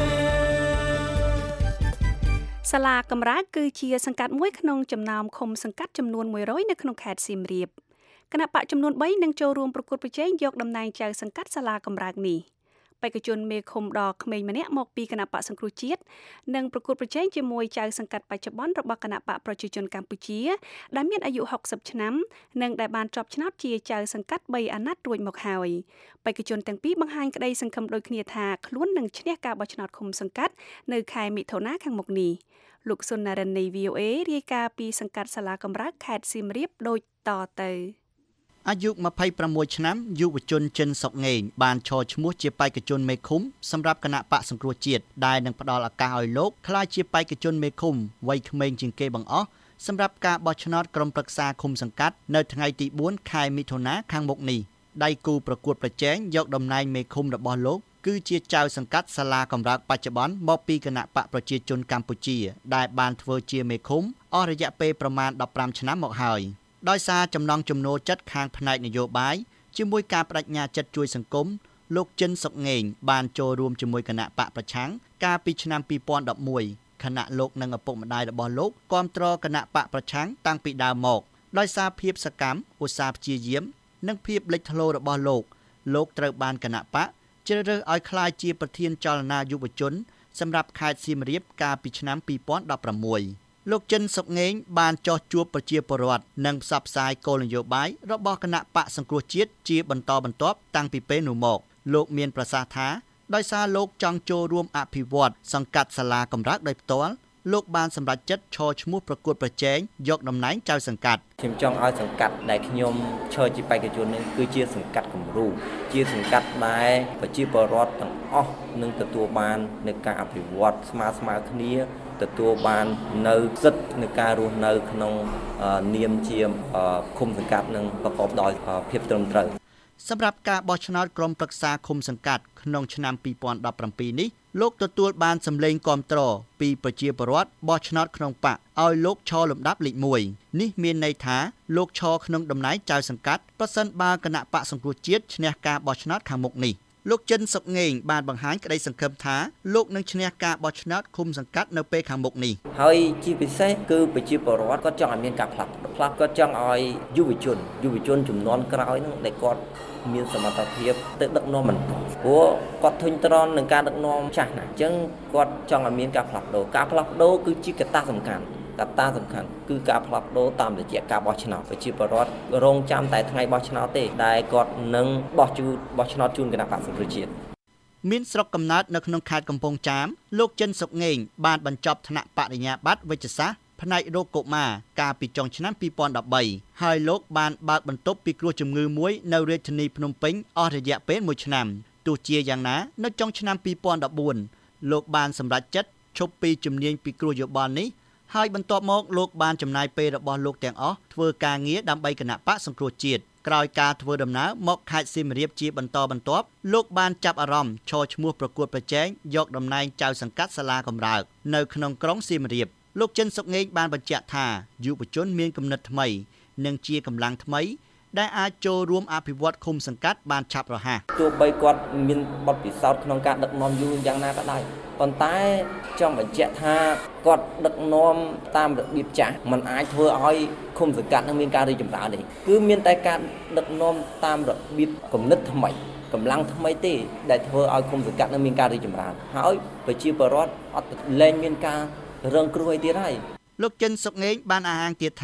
សាលាកំរើកគឺជាសង្កាត់មួយក្នុងចំណោមឃុំសង្កាត់ចំនួនមួយរយនៅក្នុងខេត្តសៀមរាបគណៈបកចំនួនបីនឹងចូលរួមប្រកួតប្រជែងយកតំណែងចៅសង្កាត់សាលាកំរើកនេះបេក្ខជនមេឃុំដ៏ក្មេងម្នាក់មកពីគណៈបកសង្គ្រោះជាតិនិងប្រកួតប្រជែងជាមួយចៅសង្កាត់បច្ចុប្បន្នរបស់គណៈបកប្រជាជនកម្ពុជាដែលមានអាយុហុកសិបឆ្នាំនិងដែលបានជាប់ឆ្នោតជាចៅសង្កាត់បីអាណត្តិរួចមកហើយបេក្ខជនទាំងពីរបង្ហាញក្តីសង្ឃឹមដូចគ្នាថាខ្លួននឹងឈ្នះការបោះឆ្នោតឃុំសង្កាត់នៅខែមិថុនាខាងមុខនេះលោកសុនណារិននៃ វី អូ เอ រាយការណ៍ពីសង្កាត់សាលាកំរើកខេត្តសៀមរាបដូចតទៅអាយុម្ភៃប្រាំមួយឆ្នាំយុវជនចិនសុកងេងបានឈរឈ្មោះជាបេក្ខជនមេឃុំសម្រាប់គណៈបកសង្គ្រោះជាតិដែលនឹងផ្ដល់ឱកាសឲ្យលោកក្លាយជាបេក្ខជនមេឃុំវ័យក្មេងជាងគេបង្អស់សម្រាប់ការបោះឆ្នោតក្រុមប្រឹក្សាឃុំសង្កាត់នៅថ្ងៃទីបួនខែមិថុនាខាងមុខនេះដៃគូប្រកួតប្រជែងយកតំណែងមេឃុំរបស់លោកគឺជាចៅសង្កាត់សាលាកំរើកបច្ចុប្បន្នមកពីគណៈបកប្រជាជនកម្ពុជាដែលបានធ្វើជាមេឃុំអស់រយៈពេលប្រមាណដប់ប្រាំឆ្នាំមកហើយដោយសារចំណង់ចំណូលចិត្តខាងផ្នែកនយោបាយជាមួយការបដិញ្ញាចិត្តជួយសង្គមលោកចិនសុកងេងបានចូលរួមជាមួយគណៈបកប្រឆាំងកាលពីឆ្នាំពីរពាន់ដប់មួយខណៈលោកនិងឪពុកម្ដាយរបស់លោកគាំទ្រគណៈបកប្រឆាំងតាំងពីដើមមកដោយសារភាពសកម្មឧស្សាហ៍ព្យាយាមនិងភាពលេចធ្លោរបស់លោកលោកត្រូវបានគណៈបកជ្រើសរើសឲ្យក្លាយជាប្រធានចលនាយុវជនសម្រាប់ខេត្តសៀមរាបកាលពីឆ្នាំពីរពាន់ដប់ប្រាំមួយលោកចិនសុកងេងបានចោះជួបប្រជាពលរដ្ឋនិងផ្សព្វផ្សាយគោលនយោបាយរបស់គណៈបកសង្គ្រោះជាតិជាបន្តបន្ទាប់តាំងពីពេលនោះមកលោកមានប្រសាសន៍ថាដោយសារលោកចង់ចូលរួមអភិវឌ្ឍសង្កាត់សាលាកំរើកដោយផ្ទាល់លោកបានសម្រេចចិត្តឈរឈ្មោះប្រកួតប្រជែងយកតំណែងចៅសង្កាត់ខ្ញុំចង់ឲ្យសង្កាត់ដែលខ្ញុំឈរជាបេក្ខជននេះគឺជាសង្កាត់គំរូជាសង្កាត់ដែលប្រជាពលរដ្ឋទាំងអស់នឹងទទួលបាននៅការអភិវឌ្ឍស្មើស្មើគ្នាទទួលបាននៅសិទ្ធិនៃការរស់នៅក្នុងនាមជាឃុំសង្កាត់និងប្រកបដោយភាពត្រឹមត្រូវសម្រាប់ការបោះឆ្នោតក្រុមប្រឹក្សាឃុំសង្កាត់ក្នុងឆ្នាំពីរពាន់ដប់ប្រាំពីរនេះលោកទទួលបានសម្លេងគាំទ្រពីប្រជាពលរដ្ឋបោះឆ្នោតក្នុងបកឲ្យលោកឈរលំដាប់លេខមួយនេះមានន័យថាលោកឈរក្នុងតំណែងចៅសង្កាត់ប្រសិនបើគណៈបកសង្គ្រោះជាតិឈ្នះការបោះឆ្នោតខាងមុខនេះលោកចិនសុកងេងបានបង្ហាញក្តីសង្ឃឹមថាលោកនឹងឈ្នះការបោះឆ្នោតឃុំសង្កាត់នៅពេលខាងមុខនេះហើយជាពិសេសគឺប្រជាពលរដ្ឋគាត់ចង់ឲ្យមានការផ្លាស់ផ្លាស់គាត់ចង់ឲ្យយុវជនយុវជនជំនាន់ក្រោយនឹងដែលគាត់មានសមត្ថភាពទៅដឹកនាំបន្តព្រោះគាត់ធុញទ្រាន់នឹងការដឹកនាំចាស់ណាស់អញ្ចឹងគាត់ចង់ឲ្យមានការផ្លាស់ប្ដូរការផ្លាស់ប្ដូរគឺជាកត្តាសំខាន់កត្តាសំខាន់គឺការផ្លាស់ប្ដូរតាមរយៈការបោះឆ្នោតប្រជាពលរដ្ឋរងចាំតែថ្ងៃបោះឆ្នោតទេដែលគាត់នឹងបោះជូនបោះឆ្នោតជូនគណៈបក្សសង្គ្រោះជាតិមានស្រុកកំណើតនៅក្នុងខេត្តកំពង់ចាមលោកចិនសុកងេងបានបញ្ចប់ថ្នាក់បរិញ្ញាបត្រវេជ្ជសាស្ត្រផ្នែករោគកុមារកាលពីចុងឆ្នាំពីរពាន់ដប់បីហើយលោកបានបើកបន្ទប់ពិគ្រោះជំងឺមួយនៅរាជធានីភ្នំពេញអស់រយៈពេលមួយឆ្នាំទោះជាយ៉ាងណានៅចុងឆ្នាំពីរពាន់ដប់បួនលោកបានសម្រេចចិត្តឈប់ពីជំនាញពិគ្រោះយោបល់នេះហើយបន្ទាប់មកលោកបានចំណាយពេលរបស់លោកទាំងអស់ធ្វើការងារដើម្បីគណៈបកសង្គ្រោះជាតិក្រោយការធ្វើដំណើរមកខេត្តសៀមរាបជាបន្តបន្ទាប់លោកបានចាប់អារម្មណ៍ឈរឈ្មោះប្រកួតប្រជែងយកតំណែងចៅសង្កាត់សាលាកំរើកនៅក្នុងក្រុងសៀមរាបលោកចិនសុកងេងបានបញ្ជាក់ថាយុវជនមានគំនិតថ្មីនិងជាកម្លាំងថ្មីដែលអាចចូលរួមអភិវឌ្ឍឃុំសង្កាត់បានឆាប់រហ័សទោះបីគាត់មានបទពិសោធន៍ក្នុងការដឹកនាំយូរយ៉ាងណាក៏ដោយប៉ុន្តែចង់បញ្ជាក់ថាគាត់ដឹកនាំតាមរបៀបចាស់มันអាចធ្វើឲ្យឃុំសង្កាត់នឹងមានការរីកចម្រើនទេគឺមានតែការដឹកនាំតាមរបៀបគំនិតថ្មីកម្លាំងថ្មីទេដែលធ្វើឲ្យឃុំសង្កាត់នឹងមានការរីកចម្រើនហើយប្រជាពលរដ្ឋអត់លែងមានការរងគ្រោះអីទៀតហើយលោកចិនសុកងេងបានអះអាងទៀតថា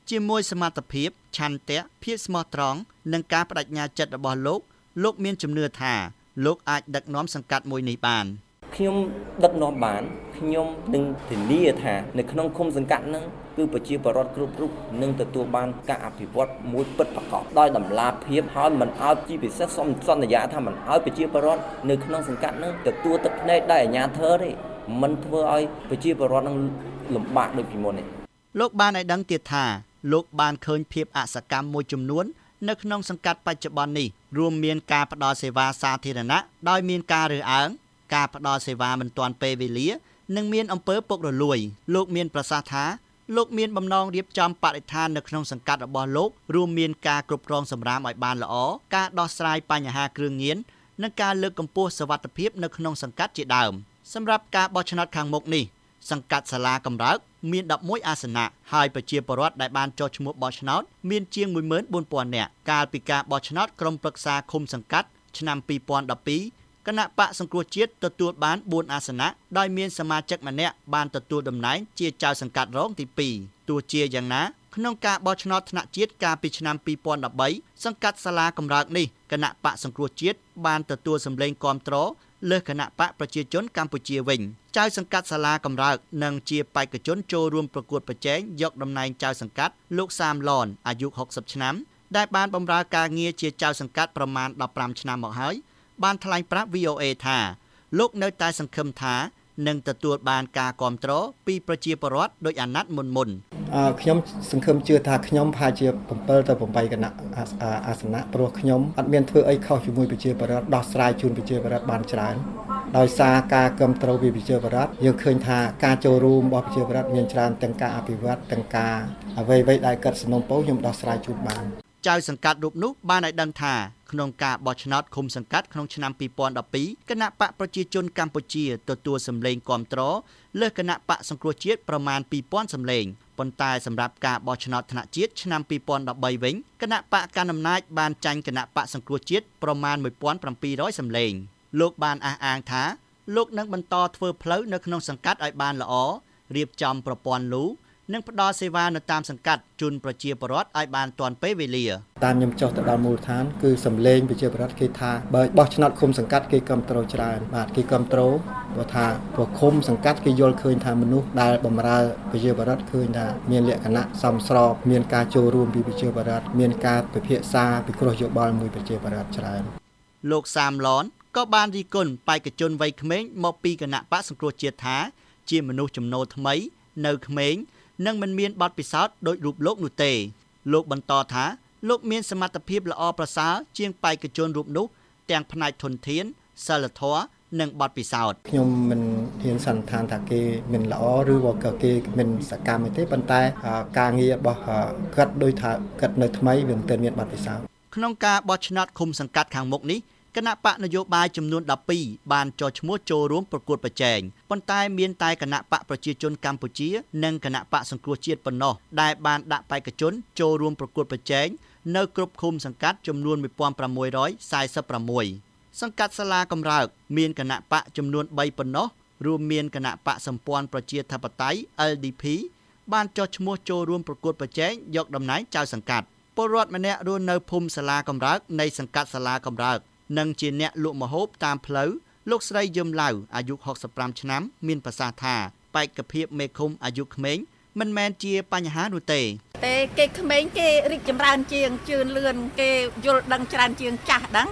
ជាមួយសមត្ថភាពឆន្ទៈភាពស្មោះត្រង់និងការបដិញ្ញាចិត្តរបស់លោកលោកមានជំនឿថាលោកអាចដឹកនាំសង្កាត់មួយនេះបានខ្ញុំដឹកនាំបានខ្ញុំនឹងធានាថានៅក្នុងឃុំសង្កាត់ហ្នឹងគឺប្រជាពលរដ្ឋគ្រប់រូបនឹងទទួលបានការអភិវឌ្ឍមួយពិតប្រាកដដោយតម្លាភាពហើយមិនឲ្យជាពិសេសសូមសន្យាថាមិនឲ្យប្រជាពលរដ្ឋនៅក្នុងសង្កាត់ហ្នឹងទទួលទឹកភ្នែកដោយអាជ្ញាធរទេមិនធ្វើឲ្យប្រជាពលរដ្ឋនឹងលំបាកដូចពីមុនទេលោកបានឲ្យដឹងទៀតថាលោកបានឃើញភាពអសកម្មមួយចំនួននៅក្នុងសង្កាត់បច្ចុប្បន្ននេះរួមមានការផ្តល់សេវាសាធារណៈដោយមានការរើសអើងការផ្តល់សេវាមិនទាន់ពេលវេលានិងមានអំពើពុករលួយលោកមានប្រសាសន៍ថាលោកមានបំណងរៀបចំបរិស្ថាននៅក្នុងសង្កាត់របស់លោករួមមានការគ្រប់គ្រងសម្រាមឲ្យបានល្អការដោះស្រាយបញ្ហាគ្រឿងញៀននិងការលើកកម្ពស់សុវត្ថិភាពនៅក្នុងសង្កាត់ជាដើមសម្រាប់ការបោះឆ្នោតខាងមុខនេះសង្កាត់សាលាកំរើកមានដប់មួយអាសនៈហើយប្រជាពលរដ្ឋដែលបានចុះឈ្មោះបោះឆ្នោតមានជាង មួយម៉ឺនបួនពាន់ នាក់កាលពីការបោះឆ្នោតក្រុមប្រឹក្សាឃុំសង្កាត់ឆ្នាំពីរពាន់ដប់ពីរគណៈបកសង្គ្រោះជាតិទទួលបានបួនអាសនៈដោយមានសមាជិកម្នាក់បានទទួលតំណែងជាចៅសង្កាត់រងទីពីរទោះជាយ៉ាងណាក្នុងការបោះឆ្នោតថ្នាក់ជាតិកាលពីឆ្នាំពីរពាន់ដប់បីសង្កាត់សាលាកំរើកនេះគណៈបកសង្គ្រោះជាតិបានទទួលសម្លេងគាំទ្រលើសគណៈបកប្រជាជនកម្ពុជាវិញចៅសង្កាត់សាលាកំរើកនិងជាបេក្ខជនចូលរួមប្រកួតប្រជែងយកតំណែងចៅសង្កាត់លោកសាមឡនអាយុហុកសិបឆ្នាំដែលបានបម្រើការងារជាចៅសង្កាត់ប្រមាណដប់ប្រាំឆ្នាំមកហើយបានថ្លែងប្រាប់ វី អូ អេ ថាលោកនៅតែសង្ឃឹមថានឹងទទួលបានការគាំទ្រពីប្រជាពលរដ្ឋដោយអាណត្តិមុនមុនអឺខ្ញុំសង្ឃឹមជឿថាខ្ញុំប្រហែលជាbảyទៅ8គណៈអាសនៈព្រោះខ្ញុំអត់មានធ្វើអីខុសជាមួយប្រជាពលរដ្ឋដោះស្រាយជូនប្រជាពលរដ្ឋបានច្រើនដោយសារការគាំទ្រពីប្រជាពលរដ្ឋយើងឃើញថាការចូលរួមរបស់ប្រជាពលរដ្ឋមានច្រើនទាំងការអភិវឌ្ឍទាំងការអ្វីៗដែលកើតសំណុំពរខ្ញុំដោះស្រាយជូនបានចៅសង្កាត់រូបនោះបានឲ្យដឹងថាក្នុងការបោះឆ្នោតឃុំសង្កាត់ក្នុងឆ្នាំពីរពាន់ដប់ពីរគណៈបកប្រជាជនកម្ពុជាទទួលសម្លេងគាំទ្រលើសគណៈបកសង្គ្រោះជាតិប្រមាណពីរពាន់សម្លេងប៉ុន្តែសម្រាប់ការបោះឆ្នោតថ្នាក់ជាតិឆ្នាំពីរពាន់ដប់បីវិញគណៈបកកណ្ដាលអំណាចបានចាញ់គណៈបកសង្គ្រោះជាតិប្រមាណមួយពាន់ប្រាំពីររយសម្លេងលោកបានអះអាងថាលោកនឹងបន្តធ្វើផ្លូវនៅក្នុងសង្កាត់ឲ្យបានល្អរៀបចំប្រព័ន្ធលូនិងផ្ដល់សេវានៅតាមសង្កាត់ជូនប្រជាពលរដ្ឋឲ្យបានទាន់ពេលវេលាតាមខ្ញុំចុះទៅដល់មូលដ្ឋានគឺសម្លេងប្រជាពលរដ្ឋគេថាបើបោះឆ្នោតឃុំសង្កាត់គេគាំទ្រច្រើនបាទគេគាំទ្រព្រោះថាព្រោះឃុំសង្កាត់គេយល់ឃើញថាមនុស្សដែលបម្រើប្រជាពលរដ្ឋឃើញថាមានលក្ខណៈសមស្របមានការចូលរួមពីប្រជាពលរដ្ឋមានការពិភាក្សាពិគ្រោះយោបល់មួយប្រជាពលរដ្ឋច្រើនលោកសាមឡនក៏បានរីគុណបេក្ខជនវ័យក្មេងមកពីគណៈបកសង្គ្រោះជាតិថាជាមនុស្សចំណូលថ្មីនៅក្មេងនិងមិនមានបទពិសោធន៍ដោយរូបលោកនោះទេលោកបន្តថាលោកមានសមត្ថភាពល្អប្រសើរជាងបេក្ខជនរូបនោះទាំងផ្នែកធនធានសិលធម៌និងបទពិសោធន៍ខ្ញុំមិនហ៊ានសន្និដ្ឋានថាគេមិនល្អឬក៏គេមិនសកម្មទេប៉ុន្តែការងាររបស់គាត់ដូចថាគាត់នៅថ្មីវាមិនទាន់មានបទពិសោធន៍ក្នុងការបោះឆ្នោតឃុំសង្កាត់ខាងមុខនេះគណៈបកនយោបាយចំនួនដប់ពីរបានចុះឈ្មោះចូលរួមប្រកួតប្រជែងប៉ុន្តែមានតែគណៈបកប្រជាជនកម្ពុជានិងគណៈបកសង្គ្រោះជាតិប៉ុណ្ណោះដែលបានដាក់បេក្ខជនចូលរួមប្រកួតប្រជែងនៅគ្រប់ឃុំសង្កាត់ចំនួនមួយពាន់ប្រាំមួយរយសែសិបប្រាំមួយ សង្កាត់សាលាកំរើកមានគណៈបកចំនួនបីប៉ុណ្ណោះរួមមានគណៈបកសម្ព័ន្ធប្រជាធិបតេយ្យ แอล ดี พี បានចុះឈ្មោះចូលរួមប្រកួតប្រជែងយកតំណែងចៅសង្កាត់ពលរដ្ឋម្នាក់រស់នៅភូមិសាលាកំរើកនៃសង្កាត់សាលាកំរើកនិងជាអ្នកលក់ម្ហូបតាមផ្លូវលោកស្រីយឹមឡៅអាយុហុកសិបប្រាំឆ្នាំមានប្រសាសន៍ថាបេក្ខភាពមេឃុំអាយុក្មេងមិនមែនជាបញ្ហានោះទេតែគេក្មេងគេរីកចម្រើនជាងជឿនលឿនគេយល់ដឹងច្រើនជាងចាស់ដឹង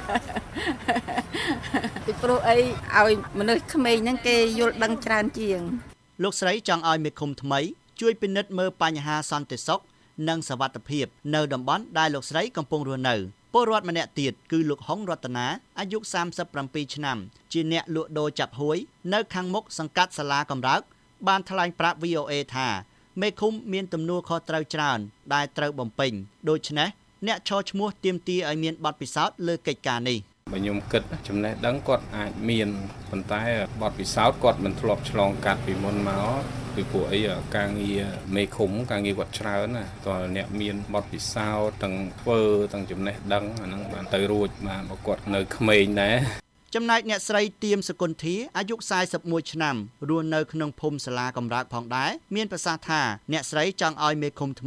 ពីព្រោះអីឲ្យមនុស្សក្មេងហ្នឹងគេយល់ដឹងច្រើនជាងលោកស្រីចង់ឲ្យមេឃុំថ្មីជួយពិនិត្យមើលបញ្ហាសន្តិសុខនិងសុវត្ថិភាពនៅតំបន់ដែលលោកស្រីកំពុងរស់នៅពលរដ្ឋម្នាក់ទៀតគឺលោកហុងរតនាអាយុសាមសិបប្រាំពីរឆ្នាំជាអ្នកលក់ដូរចាប់ហួយនៅខាងមុខសង្កាត់សាលាកំរើកបានថ្លែងប្រាប់ វី អូ អេ ថាមេឃុំមានទំនួលខុសត្រូវច្រើនដែលត្រូវបំពេញដូច្នេះអ្នកឈរឈ្មោះទាមទារឲ្យមានបទពិសោធន៍លើកិច្ចការនេះបើខ្ញុំគិតចំណេះដឹងគាត់អាចមានប៉ុន្តែបទពិសោធន៍គាត់មិនធ្លាប់ឆ្លងកាត់ពីមុនមកពីព្រោះអីការងារមេឃុំការងារគាត់ច្រើនណាតើអ្នកមានបទពិសោធន៍ទាំងធ្វើទាំងចំណេះដឹងអាហ្នឹងបានទៅរួចបានបើគាត់នៅក្មេងដែរចំណែកអ្នកស្រីទៀមសកុន្ធាអាយុសែសិបមួយឆ្នាំរស់នៅក្នុងភូមិសាលាកំរើកផងដែរមានប្រសាសន៍ថាអ្នកស្រីចង់ឲ្យមេឃុំថ្មី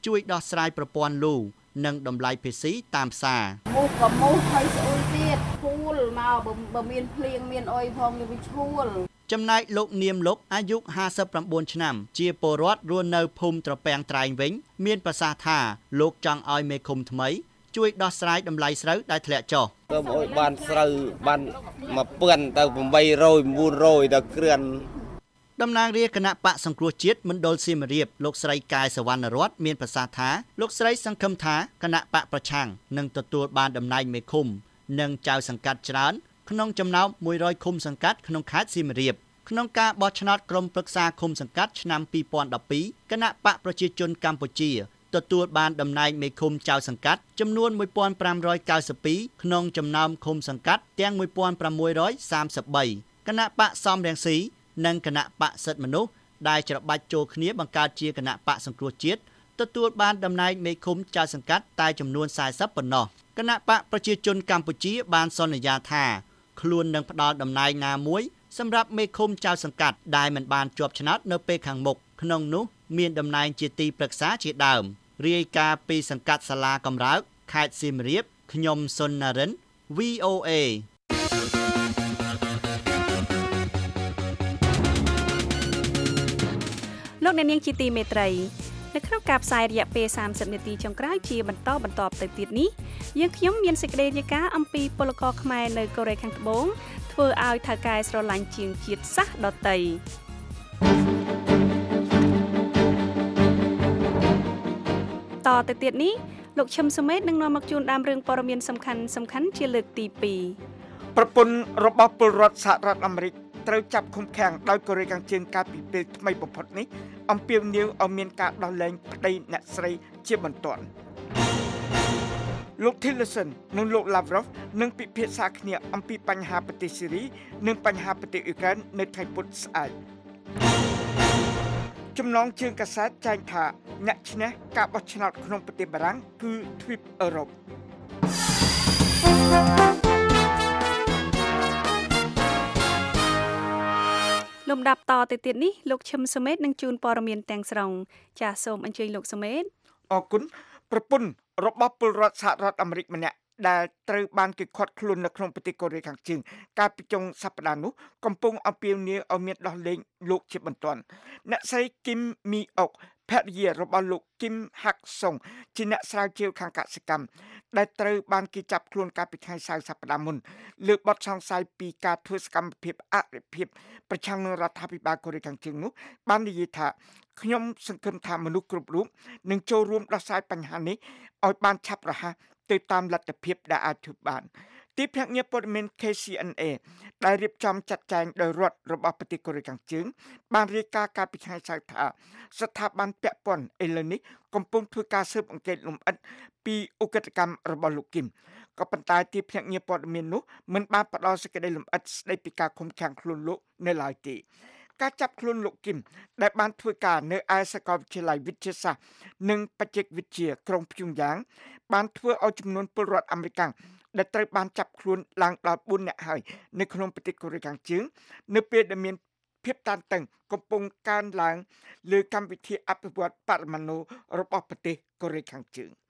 ជួយដោះស្រាយប្រព័ន្ធលូនិងតម្លៃភេស៊ីតាមផ្សារមូសក៏មូសហើយស្អុយទៀតឈួលមកបើមានភ្លៀងមានអុយផងវាឈួលចំណែកលោកនាមលុកអាយុห้าสิบเก้าឆ្នាំជាពលរដ្ឋរស់នៅភូមិត្រពាំងត្រែងវិញមានប្រសាសន៍ថាលោកចង់ឲ្យមេឃុំថ្មីជួយដោះស្រាយតម្លៃស្រូវដែលធ្លាក់ចុះទៅឲ្យបានស្រូវបានមួយពាន់ទៅeight hundred nine hundredដល់គ្រាន់តំណាងរាជគណៈបកសង្គ្រោះជាតិមណ្ឌលសៀមរាបលោកស្រីកាយសវណ្ណរតន៍មានប្រសាសន៍ថាលោកស្រីសង្ឃឹមថាគណៈបកប្រឆាំងនឹងទទួលបានតំណែងមេឃុំនិងចៅសង្កាត់ច្រើនក្នុងចំណោមone hundredឃុំសង្កាត់ក្នុងខេត្តសៀមរាបក្នុងការបោះឆ្នោតក្រុមប្រឹក្សាឃុំសង្កាត់ឆ្នាំtwo thousand twelveគណៈបកប្រជាជនកម្ពុជាទទួលបានតំណែងមេឃុំចៅសង្កាត់ចំនួនone thousand five hundred ninety-twoក្នុងចំណោមឃុំសង្កាត់ទាំងone thousand six hundred thirty-threeគណៈបកសំរងស៊ីនិងគណៈបកសិទ្ធិមនុស្សដែលច្របាច់ចូលគ្នាបង្កើតជាគណៈបកសង្គ្រោះជាតិទទួលបានតំណែងមេឃុំចៅសង្កាត់តែចំនួនfortyប៉ុណ្ណោះគណៈបកប្រជាជនកម្ពុជាបានសន្យាថាខ្លួននឹងផ្ដល់តំណែងណាមួយសម្រាប់មេឃុំចៅសង្កាត់ដែលមិនបានជាប់ឆ្នោតនៅពេលខាងមុខក្នុងនោះមានតំណែងជាទីប្រឹក្សាជាដើមរាយការណ៍ពីសង្កាត់សាលាកំរើកខេត្តសៀមរាបខ្ញុំសុនណារិន V O A លោកអ្នកនាងជាទីមេត្រីនៅក្នុងការផ្សាយរយៈពេលthirtyនាទីចុងក្រោយជាបន្តបន្តទៅទៀតនេះយើងខ្ញុំមានសេចក្តីរាយការណ៍អំពីពលករខ្មែរនៅកូរ៉េខាងត្បូងធ្វើឲ្យថៅកែស្រឡាញ់ជាងជាតិសាសន៍ដទៃតទៅទៀតនេះលោកឈឹមសុមេតនឹងនាំមកជូនដើមរឿងព័ត៌មានសំខាន់សំខាន់ជាលើកទីtwo ប្រពន្ធរបស់ពលរដ្ឋសហរដ្ឋអាមេរិកត្រូវចាប់ឃុំឃាំងដោយកូរ៉េខាងជើងកាលពីពេលថ្មីបំផុតនេះអំពាវនាវឲ្យមានការដោះលែងប្តីអ្នកស្រីជាបន្ទាន់លោក Tillerson និងលោក Lavrov នឹងពិភាក្សាគ្នាអំពីបញ្ហាប្រទេសស៊ីរីនិងបញ្ហាប្រទេសអ៊ុយក្រែននៅថ្ងៃពុធស្អែកចំណងជើងកាសែតចែងថាអ្នកឈ្នះការបោះឆ្នោតក្នុងប្រទេសបារាំងគឺទ្វីបអឺរ៉ុបលំដាប់តទៅទៀតនេះលោកឈឹមសុមេតនឹងជូនព័ត៌មានទាំងស្រុងចាសសូមអញ្ជើញលោកសុមេតអរគុណប្រពន្ធរបស់ពលរដ្ឋសហរដ្ឋអាមេរិកម្នាក់ដែលត្រូវបានគេឃាត់ខ្លួននៅក្នុងប្រទេសកូរ៉េខាងជើងកាលពីចុងសប្តាហ៍នោះកំពុងអំពាវនាវឲ្យមានដោះលែងលោកជាបន្ទាន់អ្នកស្រីគីមមីអុកភរិយារបស់លោកគីមហាក់សុងជាអ្នកស្រាវជ្រាវខាងកសិកម្មដែលត្រូវបានគេចាប់ខ្លួនកាលពីថ្ងៃសៅរ៍សប្តាហ៍មុនលើបទសង្ស័យពីការធ្វើសកម្មភាពអរិភាពប្រឆាំងនឹងរដ្ឋាភិបាលកូរ៉េខាងជើងនោះបាននិយាយថាខ្ញុំសង្ឃឹមថាមនុស្សគ្រប់រូបនឹងចូលរួមដោះស្រាយបញ្ហានេះឲ្យបានឆាប់រហ័សទៅតាមលទ្ធភាពដែលអាចធ្វើបានទីភ្នាក់ងារព័ត៌មាន K C N A ដែលរៀបចំចាត់ចែងដោយរដ្ឋរបស់ប្រទេសកូរ៉េខាងជើងបានរាយការណ៍កាលពីថ្ងៃសៅរ៍ថាស្ថាប័នពាក់ព័ន្ធឥឡូវនេះកំពុងធ្វើការស៊ើបអង្កេតលម្អិតពីឧក្រិដ្ឋកម្មរបស់លោកគីមក៏ប៉ុន្តែទីភ្នាក់ងារព័ត៌មាននោះមិនបានផ្ដល់សេចក្តីលម្អិតស្ដីពីការឃុំឃាំងខ្លួនលោកនៅឡើយទេការចាប់ខ្លួនលោកគីមដែលបានធ្វើការនៅឯសាកលវិទ្យាល័យវិទ្យាសាស្ត្រនិងបច្ចេកវិទ្យាក្រុងព្យុងយ៉ាងបានធ្វើឲ្យចំនួនពលរដ្ឋអាមេរិកដែលត្រូវបានចាប់ខ្លួនឡើងដល់fourនាក់ហើយនៅក្នុងប្រទេសកូរ៉េខាងជើងនៅពេលដែលមានភាពតានតឹងកំពុងកើនឡើងលើកម្មវិធីអភិវឌ្ឍបរមាណុរបស់ប្រទេសកូរ៉េខាងជើង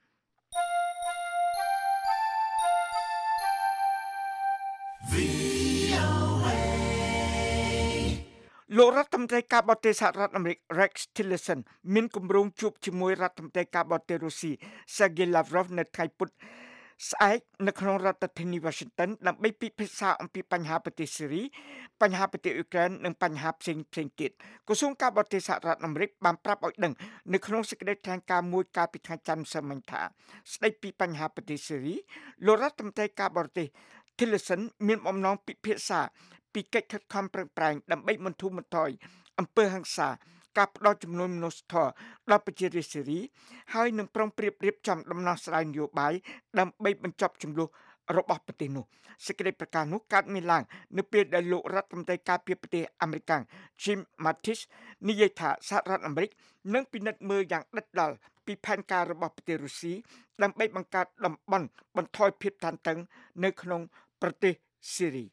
លោករដ្ឋមន្ត្រីការបរទេសសហរដ្ឋអាមេរិក Rex Tillerson មានគម្រោងជួបជាមួយរដ្ឋមន្ត្រីការបរទេសរុស្ស៊ី Sergey Lavrov នៅថ្ងៃពុធស្អែកនៅក្នុងរដ្ឋធានី Washington ដើម្បីពិភាក្សាអំពីបញ្ហាប្រទេសស៊ីរីបញ្ហាប្រទេសអ៊ុយក្រែននិងបញ្ហាផ្សេងផ្សេងទៀតក្រសួងការបរទេសសហរដ្ឋអាមេរិកបានប្រាប់ឲ្យដឹងនៅក្នុងសេចក្តីថ្លែងការណ៍មួយកាលពីថ្ងៃច័ន្ទម្សិលមិញថាស្ដីពីបញ្ហាប្រទេសស៊ីរីលោករដ្ឋមន្ត្រីការបរទេស Tillerson មានបំណងពិភាក្សាពីកិច្ចខិតខំប្រឹងប្រែងដើម្បីបន្ធូរបន្ថយអំពើហិង្សាការផ្ដល់ជំនួយមនុស្សធម៌ដល់ប្រជារាស្ត្រស៊ីរីហើយនឹងប្រុងប្រៀបរៀបចំដំណោះស្រាយនយោបាយដើម្បីបញ្ចប់ជម្លោះរបស់ប្រទេសនោះសេចក្តីប្រកាសនោះកើតមានឡើងនៅពេលដែលលោករដ្ឋមន្ត្រីការពារប្រទេសអាមេរិក Jim Mattis និយាយថាសហរដ្ឋអាមេរិកនឹងពិនិត្យមើលយ៉ាងដិតដល់ពីផែនការរបស់ប្រទេសរុស្ស៊ីដើម្បីបង្កើតតំបន់បន្ថយភាពតានតឹងនៅក្នុងប្រទេសស៊ីរី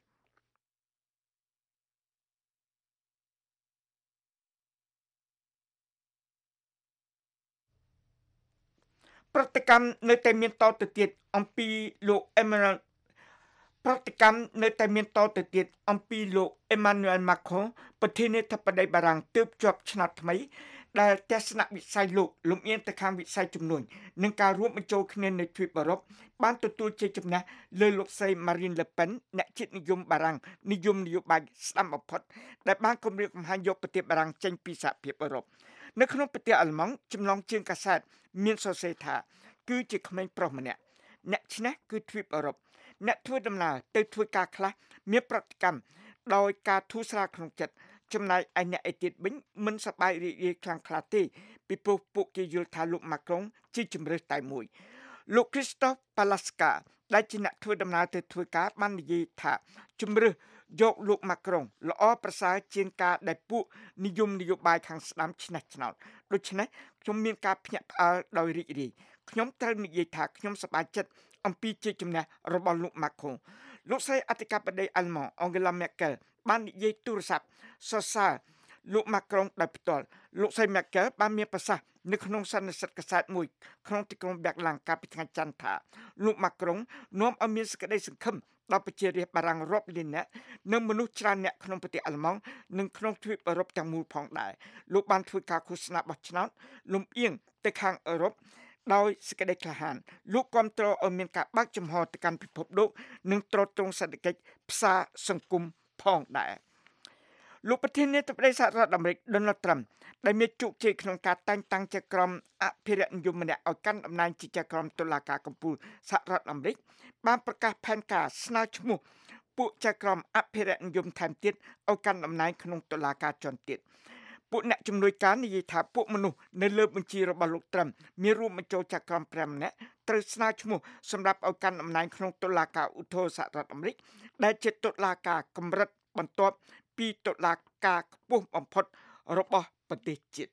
ប្រតិកម្មនៅតែមានតទៅទៀតអំពីលោក Emmanuel ប្រតិកម្មនៅតែមានតទៅទៀតអំពីលោក Emmanuel Macron ប្រធានាធិបតីបារាំងទើបជាប់ឆ្នោតថ្មីដែលទស្សនវិស័យលោកលំអៀងទៅខាងវិស័យជំនួញនិងការរួមបញ្ចូលគ្នានៃទ្វីបអឺរ៉ុបបានទទួលជ័យជំនះលើលោកស្រី Marine Le Pen អ្នកជាតិនិយមបារាំងនិយមនយោបាយស្ដាំបំផុតដែលបានគម្រាមកំហែងយកប្រទេសបារាំងចេញពីសហភាពអឺរ៉ុបនៅក្នុងប្រទេសអាល្លឺម៉ង់ចំណងជើងកាសែតមានសរសេរថាគឺជាក្មេងប្រុសម្នាក់អ្នកឈ្នះគឺទ្វីបអឺរ៉ុបអ្នកធ្វើដំណើរទៅធ្វើការខ្លះមានប្រតិកម្មដោយការធូរស្រាលក្នុងចិត្តចំណែកឯអ្នកឯទៀតវិញមិនសប្បាយរីករាយខ្លាំងក្លាទេពីព្រោះពួកគេយល់ថាលោក Macron ជាជំរើសតែមួយលោក Christophe Palaska ដែលជាអ្នកធ្វើដំណើរទៅធ្វើការបាននិយាយថាជំរើសយកលោក Macron ល្អប្រសើរជាងការដែលពួកនិយមនយោបាយខាងស្ដាំឆ្នះឆ្នោតដូច្នេះខ្ញុំមានការភ្ញាក់ផ្អើលដោយរីករាយខ្ញុំត្រូវនិយាយថាខ្ញុំសប្បាយចិត្តអំពីជ័យជំនះរបស់លោក Macron លោកស្រីអធិការបតីអាល្លឺម៉ង់ Angela Merkel បាននិយាយទូរស័ព្ទសរសើរលោក Macron ដោយផ្ទាល់លោកស្រី Merkel បានមានប្រសាសន៍នៅក្នុងសន្និសីទកាសែតមួយក្នុងទីក្រុងបែកឡាំងកាលពីថ្ងៃច័ន្ទថាលោក Macron នាំឲ្យមានសេចក្តីសង្ឃឹមដល់ប្រជារាស្ត្របារាំងរាប់លាននាក់និងមនុស្សច្រើនអ្នកក្នុងប្រទេសអាល្លឺម៉ង់និងក្នុងទ្វីបអឺរ៉ុបទាំងមូលផងដែរលោកបានធ្វើការឃោសនាបោះឆ្នោតលំអៀងទៅខាងអឺរ៉ុបដោយសេចក្តីក្លាហានលោកគាំទ្រឲ្យមានការបើកចំហទៅកាន់ពិភពលោកនិងទ្រទ្រង់សេដ្ឋកិច្ចផ្សារសង្គមផងដែរលោកប្រធានាធិបតីសហរដ្ឋអាមេរិក Donald Trump ដែលមានជោគជ័យក្នុងការតែងតាំងចៅក្រមអភិរក្សនិយមម្នាក់ឲ្យកាន់តំណែងជាចៅក្រមតុលាការកំពូលសហរដ្ឋអាមេរិកបានប្រកាសផែនការស្នើឈ្មោះពួកចៅក្រមអភិរក្សនិយមថែមទៀតឲ្យកាន់តំណែងក្នុងតុលាការជាន់ទៀតពួកអ្នកជំនួយការនិយាយថាពួកមនុស្សនៅលើបញ្ជីរបស់លោកត្រឹមមានរួមបញ្ចូលចៅក្រមប្រាំម្នាក់ត្រូវស្នើឈ្មោះសម្រាប់ឲ្យកាន់តំណែងក្នុងតុលាការឧទ្ធរសហរដ្ឋអាមេរិកដែលជាតុលាការកម្រិតបន្ទាប់ពីតុលាការខ្ពស់បំផុតរបស់ប្រទេសជាតិ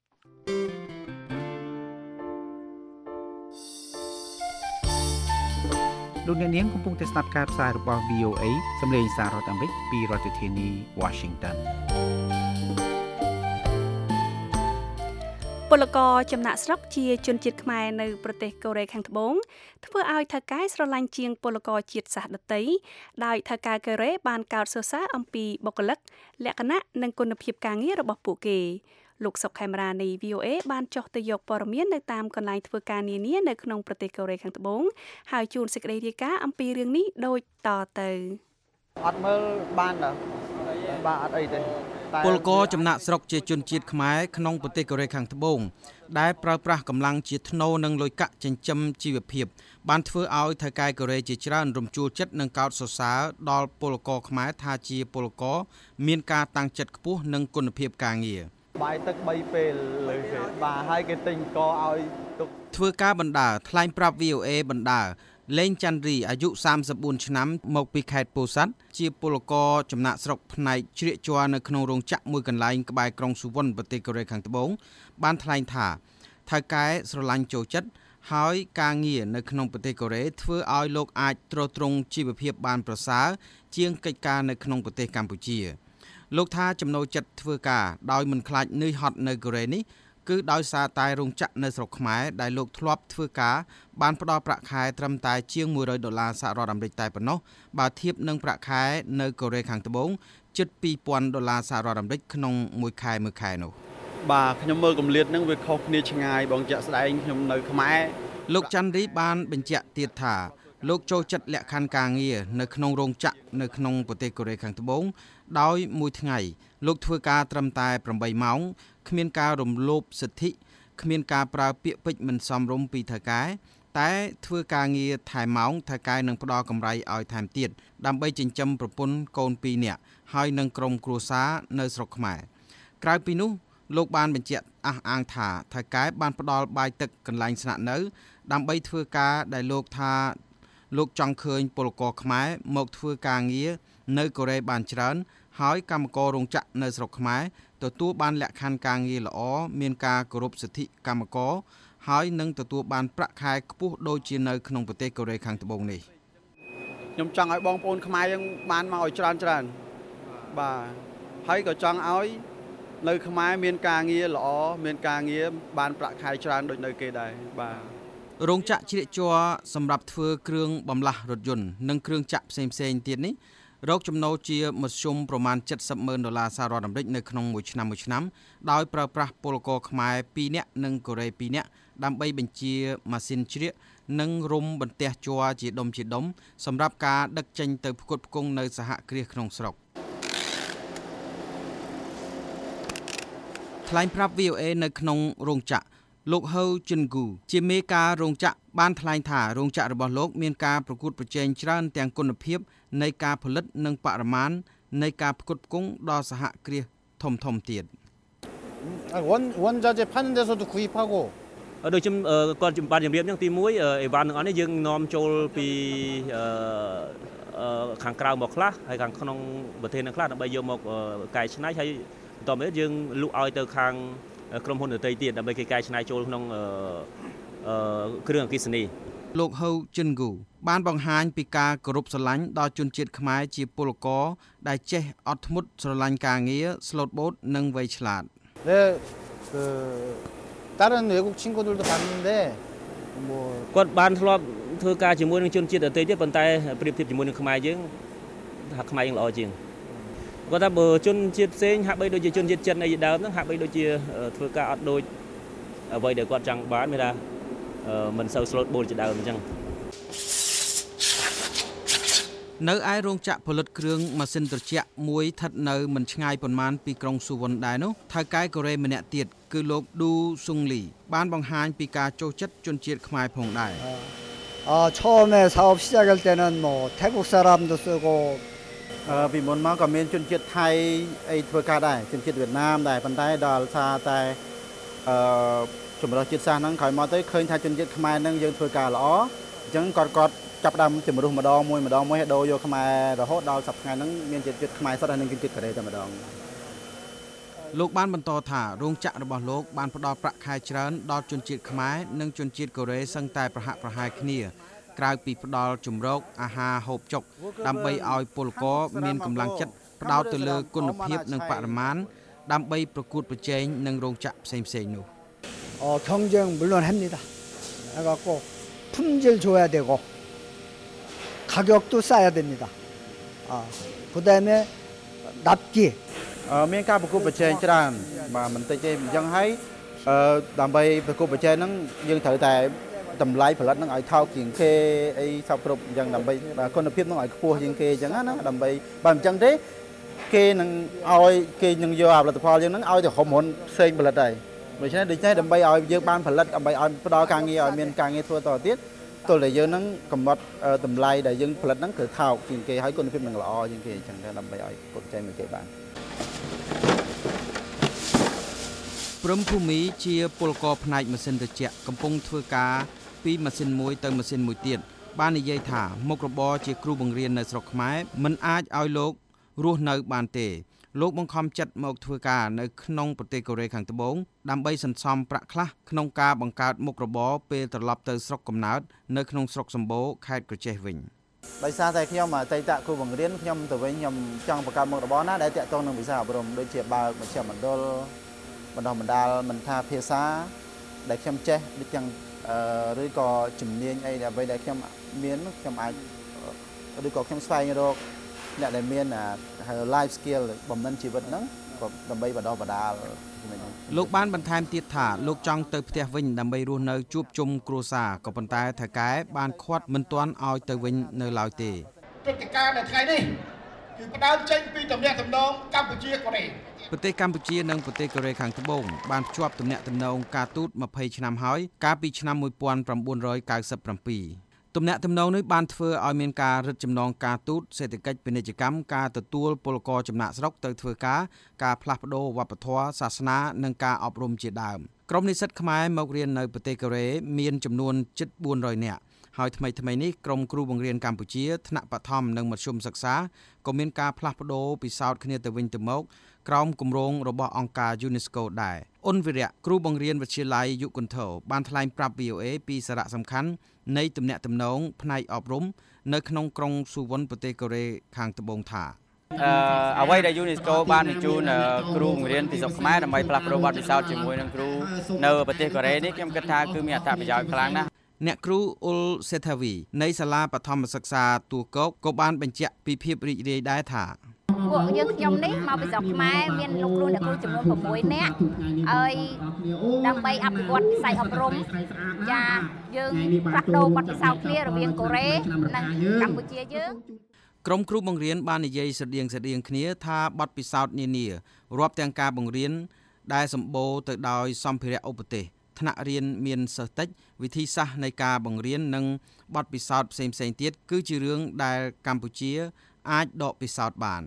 លោកអ្នកនាងកំពុងតែស្ដាប់ការផ្សាយរបស់ វី អូ អេ សម្លេងសាររដ្ឋអាមេរិកពីរដ្ឋធានី Washington ពលករចំណាក់ស្រុកជាជនជាតិខ្មែរនៅប្រទេសកូរ៉េខាងត្បូងធ្វើឲ្យថៅកែស្រឡាញ់ជាងពលករជាតិសាសន៍ដទៃដោយថៅកែកូរ៉េបានកោតសរសើរអំពីបុគ្គលិកលក្ខណៈនិងគុណភាពការងាររបស់ពួកគេលោកសុកខេមរានៃ វី អូ អេ បានចុះទៅយកព័ត៌មាននៅតាមកន្លែងធ្វើការនានានៅក្នុងប្រទេសកូរ៉េខាងត្បូងហើយជូនសេចក្តីរាយការណ៍អំពីរឿងនេះដូចតទៅអត់មើលបានដល់បាទអត់អីទេពលករចំណាក់ស្រុកជាជនជាតិខ្មែរក្នុងប្រទេសកូរ៉េខាងត្បូងដែលប្រើប្រាស់កម្លាំងជាធ្នូនិងលុយកាក់ចិញ្ចឹមជីវភាពបានធ្វើឲ្យថៅកែកូរ៉េជាច្រើនរំជួលចិត្តនិងកោតសរសើរដល់ពលករខ្មែរថាជាពលករមានការតាំងចិត្តខ្ពស់និងគុណភាពការងារបាយទឹកបីពេលលើគេបាទហើយគេទិញកឲ្យទុកធ្វើការបណ្ដើរថ្លែងប្រាប់ វី អូ អេ បណ្ដើរលេងច័ន្ទរីអាយុសាមសិបបួនឆ្នាំមកពីខេត្តពោធិ៍សាត់ជាពលករចំណាក់ស្រុកផ្នែកជ្រៀកជ័រនៅក្នុងរោងចក្រមួយកន្លែងក្បែរក្រុងសុវណ្ណប្រទេសកូរ៉េខាងត្បូងបានថ្លែងថាថៅកែស្រឡាញ់ចូលចិត្តហើយការងារនៅក្នុងប្រទេសកូរ៉េធ្វើឲ្យលោកអាចទ្រទ្រង់ជីវភាពបានប្រសើរជាងកិច្ចការនៅក្នុងប្រទេសកម្ពុជាលោកថាចំណូលចិត្តធ្វើការដោយមិនខ្លាចនឿយហត់នៅកូរ៉េនេះគឺដោយសារតែរោងចក្រនៅស្រុកខ្មែរដែលលោកធ្លាប់ធ្វើការបានផ្ដល់ប្រាក់ខែត្រឹមតែជាងមួយរយដុល្លារសហរដ្ឋអាមេរិកតែប៉ុណ្ណោះបើធៀបនឹងប្រាក់ខែនៅកូរ៉េខាងត្បូងជិតពីរពាន់ដុល្លារសហរដ្ឋអាមេរិកក្នុងមួយខែមួយខែនោះបាទខ្ញុំមើលកម្រិតហ្នឹងវាខុសគ្នាឆ្ងាយបងជាក់ស្ដែងខ្ញុំនៅខ្មែរលោកច័ន្ទរីបានបញ្ជាក់ទៀតថាលោកចូលចិត្តលក្ខខណ្ឌការងារនៅក្នុងរោងចក្រនៅក្នុងប្រទេសកូរ៉េខាងត្បូងដោយមួយថ្ងៃលោកធ្វើការត្រឹមតែប្រាំបីម៉ោងគ្មានការរំលោភសិទ្ធិគ្មានការប្រើពាក្យពេចន៍មិនសមរម្យពីថៅកែតែធ្វើការងារថែមម៉ោងថៅកែនឹងផ្ដល់កម្រៃឲ្យថែមទៀតដើម្បីចិញ្ចឹមប្រពន្ធកូនពីរនាក់ហើយនឹងក្រុមគ្រួសារនៅស្រុកខ្មែរក្រៅពីនោះលោកបានបញ្ជាក់អះអាងថាថៅកែបានផ្ដល់បាយទឹកកន្លែងស្នាក់នៅដើម្បីធ្វើការដែលលោកថាលោកចង់ឃើញពលករខ្មែរមកធ្វើការងារនៅកូរ៉េបានច្រើនហើយកម្មកររោងចក្រនៅស្រុកខ្មែរទទួលបានលក្ខខណ្ឌការងារល្អមានការគោរពសិទ្ធិកម្មករហើយនឹងទទួលបានប្រាក់ខែខ្ពស់ដូចជានៅក្នុងប្រទេសកូរ៉េខាងត្បូងនេះខ្ញុំចង់ឲ្យបងប្អូនខ្មែរយើងបានមកឲ្យច្រើនច្រើនបាទហើយក៏ចង់ឲ្យនៅខ្មែរមានការងារល្អមានការងារបានប្រាក់ខែច្រើនដូចនៅគេដែរបាទរោងចក្រជ្រៀកជ័រសម្រាប់ធ្វើគ្រឿងបំលាស់រថយន្តនិងគ្រឿងចក្រផ្សេងផ្សេងទៀតនេះរកចំណូលជាមធ្យមប្រមាណเจ็ดสิบម៉ឺនដុល្លារសហរដ្ឋអាមេរិកនៅក្នុងមួយឆ្នាំមួយឆ្នាំដោយប្រើប្រាស់ពលករខ្មែរពីរនាក់និងកូរ៉េពីរនាក់ដើម្បីបញ្ជាម៉ាស៊ីនជ្រៀកនិងរុំបន្ទះជ័រជាដុំជាដុំសម្រាប់ការដឹកចេញទៅផ្គត់ផ្គង់នៅសហគ្រាសក្នុងស្រុកថ្លែងប្រាប់ วี โอ เอ នៅក្នុងរោងចក្រលោកហូជិនគូជាមេការរោងចក្របានថ្លែងថារោងចក្ររបស់លោកមានការប្រកួតប្រជែងច្រើនទាំងគុណភាពនៃការផលិតនិងបរិមាណនៃការផ្គត់ផ្គង់ដល់សហគ្រាសធំធំទៀត 원 원자재 파는 데서도 구입하고 ដូចខ្ញុំគាត់ជំបានជំរាបហ្នឹងទីមួយអីវ៉ាន់ទាំងអស់នេះយើងនាំចូលពីខាងក្រៅមកខ្លះហើយខាងក្នុងប្រទេសនឹងខ្លះដើម្បីយកមកកែច្នៃហើយបន្តមកយើងលក់ឲ្យទៅខាងក្រុមហ៊ុនដទៃទៀតដើម្បីគេកែច្នៃចូលក្នុងគ្រឿងអគ្គិសនីលោកហូជិនគូបានបង្ហាញពីការគោរពស្រឡាញ់ដល់ជនជាតិខ្មែរជាពលករដែលចេះអត់ធ្មត់ស្រឡាញ់ការងារស្លូតបូតនិងវៃឆ្លាត 네, 그 다른 외국 친구들도 봤는데 뭐 គាត់បានធ្លាប់ធ្វើការជាមួយនឹងជនជាតិដទៃទៀតប៉ុន្តែប្រៀបធៀបជាមួយនឹងខ្មែរយើងថាខ្មែរយើងល្អជាងគាត់ថាបើជនជាតិផ្សេងហាក់បីដូចជាជនជាតិចិនអីដើមហ្នឹងហាក់បីដូចជាធ្វើការអត់ដូចអ្វីដែលគាត់ចង់បានមានថាមិនសូវស្លូតបូតជាដើមអញ្ចឹងនៅឯរោងចក្រផលិតគ្រឿងម៉ាស៊ីនត្រជាក់មួយស្ថិតនៅមិនឆ្ងាយប៉ុន្មានពីក្រុងស៊ូវុនដែរនោះថៅកែកូរ៉េម្នាក់ទៀតគឺលោកឌូស៊ុងលីបានបង្ហាញពីការចូលចិត្តជនជាតិខ្មែរផងដែរ 아, 처음에 사업 시작할 때는 뭐 태국 사람도 쓰고 ពីមុនមកក៏មានជនជាតិថៃអីធ្វើការដែរជនជាតិវៀតណាមដែរប៉ុន្តែដល់សារតែអឺចម្រុះជាតិសាសន៍ហ្នឹងក្រោយមកទៅឃើញថាជនជាតិខ្មែរហ្នឹងយើងធ្វើការល្អអញ្ចឹងគាត់គាត់ចាប់ដើមជំរុះម្ដងមួយម្ដងមួយឲ្យដូរយកខ្មែររហូតដល់សប្តាហ៍ថ្ងៃហ្នឹងមានជាតិជាតិខ្មែរសុទ្ធហើយនឹងជាតិកូរ៉េតែម្ដងលោកបានបន្តថារោងចក្ររបស់លោកបានផ្ដល់ប្រាក់ខែច្រើនដល់ជនជាតិខ្មែរនិងជនជាតិកូរ៉េសឹងតែប្រហាក់ប្រហែលគ្នាក្រៅពីផ្ដល់ជំរកអាហារហូបចុកដើម្បីឲ្យពលករមានកម្លាំងចិត្តផ្ដោតទៅលើគុណភាពនិងបរិមាណដើម្បីប្រកួតប្រជែងនឹងរោងចក្រផ្សេងៗនោះ 어 경쟁 물론 합니다. 그래갖고 품질 줘야 되고 가격도 싸야 됩니다. 아 그다음에 납기 មានការប្រកួតប្រជែងច្រើនបាទមិនតិចទេអញ្ចឹងហើយអឺដើម្បីប្រកួតប្រជែងហ្នឹងយើងត្រូវតែតម្លៃផលិតហ្នឹងឲ្យថោកជាងគេអីសពគ្រប់អញ្ចឹងដើម្បីគុណភាពហ្នឹងឲ្យខ្ពស់ជាងគេអញ្ចឹងណាដើម្បីបើមិនអញ្ចឹងទេគេនឹងឲ្យគេនឹងយកផលិតផលយើងហ្នឹងឲ្យទៅក្រុមហ៊ុនផ្សេងផលិតហើយដូច្នេះដូចនេះដើម្បីឲ្យយើងបានផលិតដើម្បីឲ្យផ្ដល់ការងារឲ្យមានការងារធ្វើតទៅទៀតទោះតែយើងហ្នឹងកំណត់តម្លៃដែលយើងផលិតហ្នឹងគឺថោកជាងគេហើយគុណភាពនឹងល្អជាងគេអញ្ចឹងដែរដើម្បីឲ្យប្រកួតប្រជែងមួយគេបានព្រំភូមិជាពលករផ្នែកម៉ាស៊ីនត្រជាក់កំពុងធ្វើការពីម៉ាស៊ីនមួយទៅម៉ាស៊ីនមួយទៀតបាននិយាយថាមុខរបរជាគ្រូបង្រៀននៅស្រុកខ្មែរមិនអាចឲ្យលោករស់នៅបានទេលោកបង្ខំចិត្តមកធ្វើការនៅក្នុងប្រទេសកូរ៉េខាងត្បូងដើម្បីសន្សំប្រាក់ខ្លះក្នុងការបង្កើតមុខរបរពេលត្រឡប់ទៅស្រុកកំណើតនៅក្នុងស្រុកសម្បូរខេត្តក្រចេះវិញដោយសារតែខ្ញុំអតីតគ្រូបង្រៀនខ្ញុំទៅវិញខ្ញុំចង់បង្កើតមុខរបរណាដែលតាក់ទងនឹងវិស័យអប់រំដូចជាបើកមជ្ឈមណ្ឌលបណ្ដុះបណ្ដាលមិនថាភាសាដែលខ្ញុំចេះដូចយ៉ាងឬក៏ជំនាញអីអ្វីដែលខ្ញុំមានខ្ញុំអាចឬក៏ខ្ញុំស្វែងរកអ្នកដែលមាន life skill បំណិនជីវិតហ្នឹងក៏ដើម្បីបណ្ដុះបណ្ដាលលោកបានបន្ថែមទៀតថាលោកចង់ទៅផ្ទះវិញដើម្បីរស់នៅជួបជុំគ្រួសារក៏ប៉ុន្តែថៅកែបានខាត់មិនទាន់ឲ្យទៅវិញនៅឡើយទេព្រឹត្តិការណ៍នៅថ្ងៃនេះគឺផ្ដើមចេញពីទំនាក់ទំនងកម្ពុជាកូរ៉េប្រទេសកម្ពុជានិងប្រទេសកូរ៉េខាងត្បូងបានភ្ជាប់ទំនាក់ទំនងការទូតยี่สิบឆ្នាំហើយកាលពីឆ្នាំnineteen ninety-sevenទំនាក់ទំនងនេះបានធ្វើឲ្យមានការរឹតចំណងការទូតសេដ្ឋកិច្ចពាណិជ្ជកម្មការទទួលពលករចំណាក់ស្រុកទៅធ្វើការការផ្លាស់ប្ដូរវប្បធម៌សាសនានិងការអប់រំជាដើមក្រុមនិស្សិតខ្មែរមករៀននៅប្រទេសកូរ៉េមានចំនួនជិតfour hundredនាក់ហើយថ្មីថ្មីនេះក្រុមគ្រូបង្រៀនកម្ពុជាថ្នាក់បឋមនិងមធ្យមសិក្សាក៏មានការផ្លាស់ប្ដូរពិសោធន៍គ្នាទៅវិញទៅមកក្រោមគម្រោងរបស់អង្គការ UNESCO ដែរអ៊ុនវិរៈគ្រូបង្រៀនវិទ្យាល័យយុគន្ធរបានថ្លែងប្រាប់ วี โอ เอ ពីសារៈសំខាន់នៃទំនាក់ទំនងផ្នែកអប់រំនៅក្នុងក្រុងស៊ូវុនប្រទេសកូរ៉េខាងត្បូងថាអ្វីដែល UNESCO បានបញ្ជូនគ្រូបង្រៀនពីស្រុកខ្មែរដើម្បីផ្លាស់ប្ដូរបទពិសោធន៍ជាមួយនឹងគ្រូនៅប្រទេសកូរ៉េនេះខ្ញុំគិតថាគឺមានអត្ថប្រយោជន៍ខ្លាំងណាស់អ្នកគ្រូអ៊ុលសេថាវីនៃសាលាបឋមសិក្សាទូកោកក៏បានបញ្ជាក់ពីភាពរីករាយដែរថាពួកយើងខ្ញុំនេះមកពីស្រុកខ្មែរមានលោកគ្រូអ្នកគ្រូចំនួន6នាក់ហើយដើម្បីអភិវឌ្ឍវិស័យអប់រំចាយើងផ្លាស់ប្ដូរបទពិសោធន៍គ្នារវាងកូរ៉េនិងកម្ពុជាយើងក្រុមគ្រូបង្រៀនបាននិយាយស្រដៀងស្រដៀងគ្នាថាបទពិសោធន៍នានារាប់ទាំងការបង្រៀនដែលសម្បូរទៅដោយសម្ភារៈឧបទេសថ្នាក់រៀនមានសិស្សតិចវិធីសាស្ត្រនៃការបង្រៀននិងបទពិសោធន៍ផ្សេងៗទៀតគឺជារឿងដែលកម្ពុជាអាចដកពិសោធន៍បាន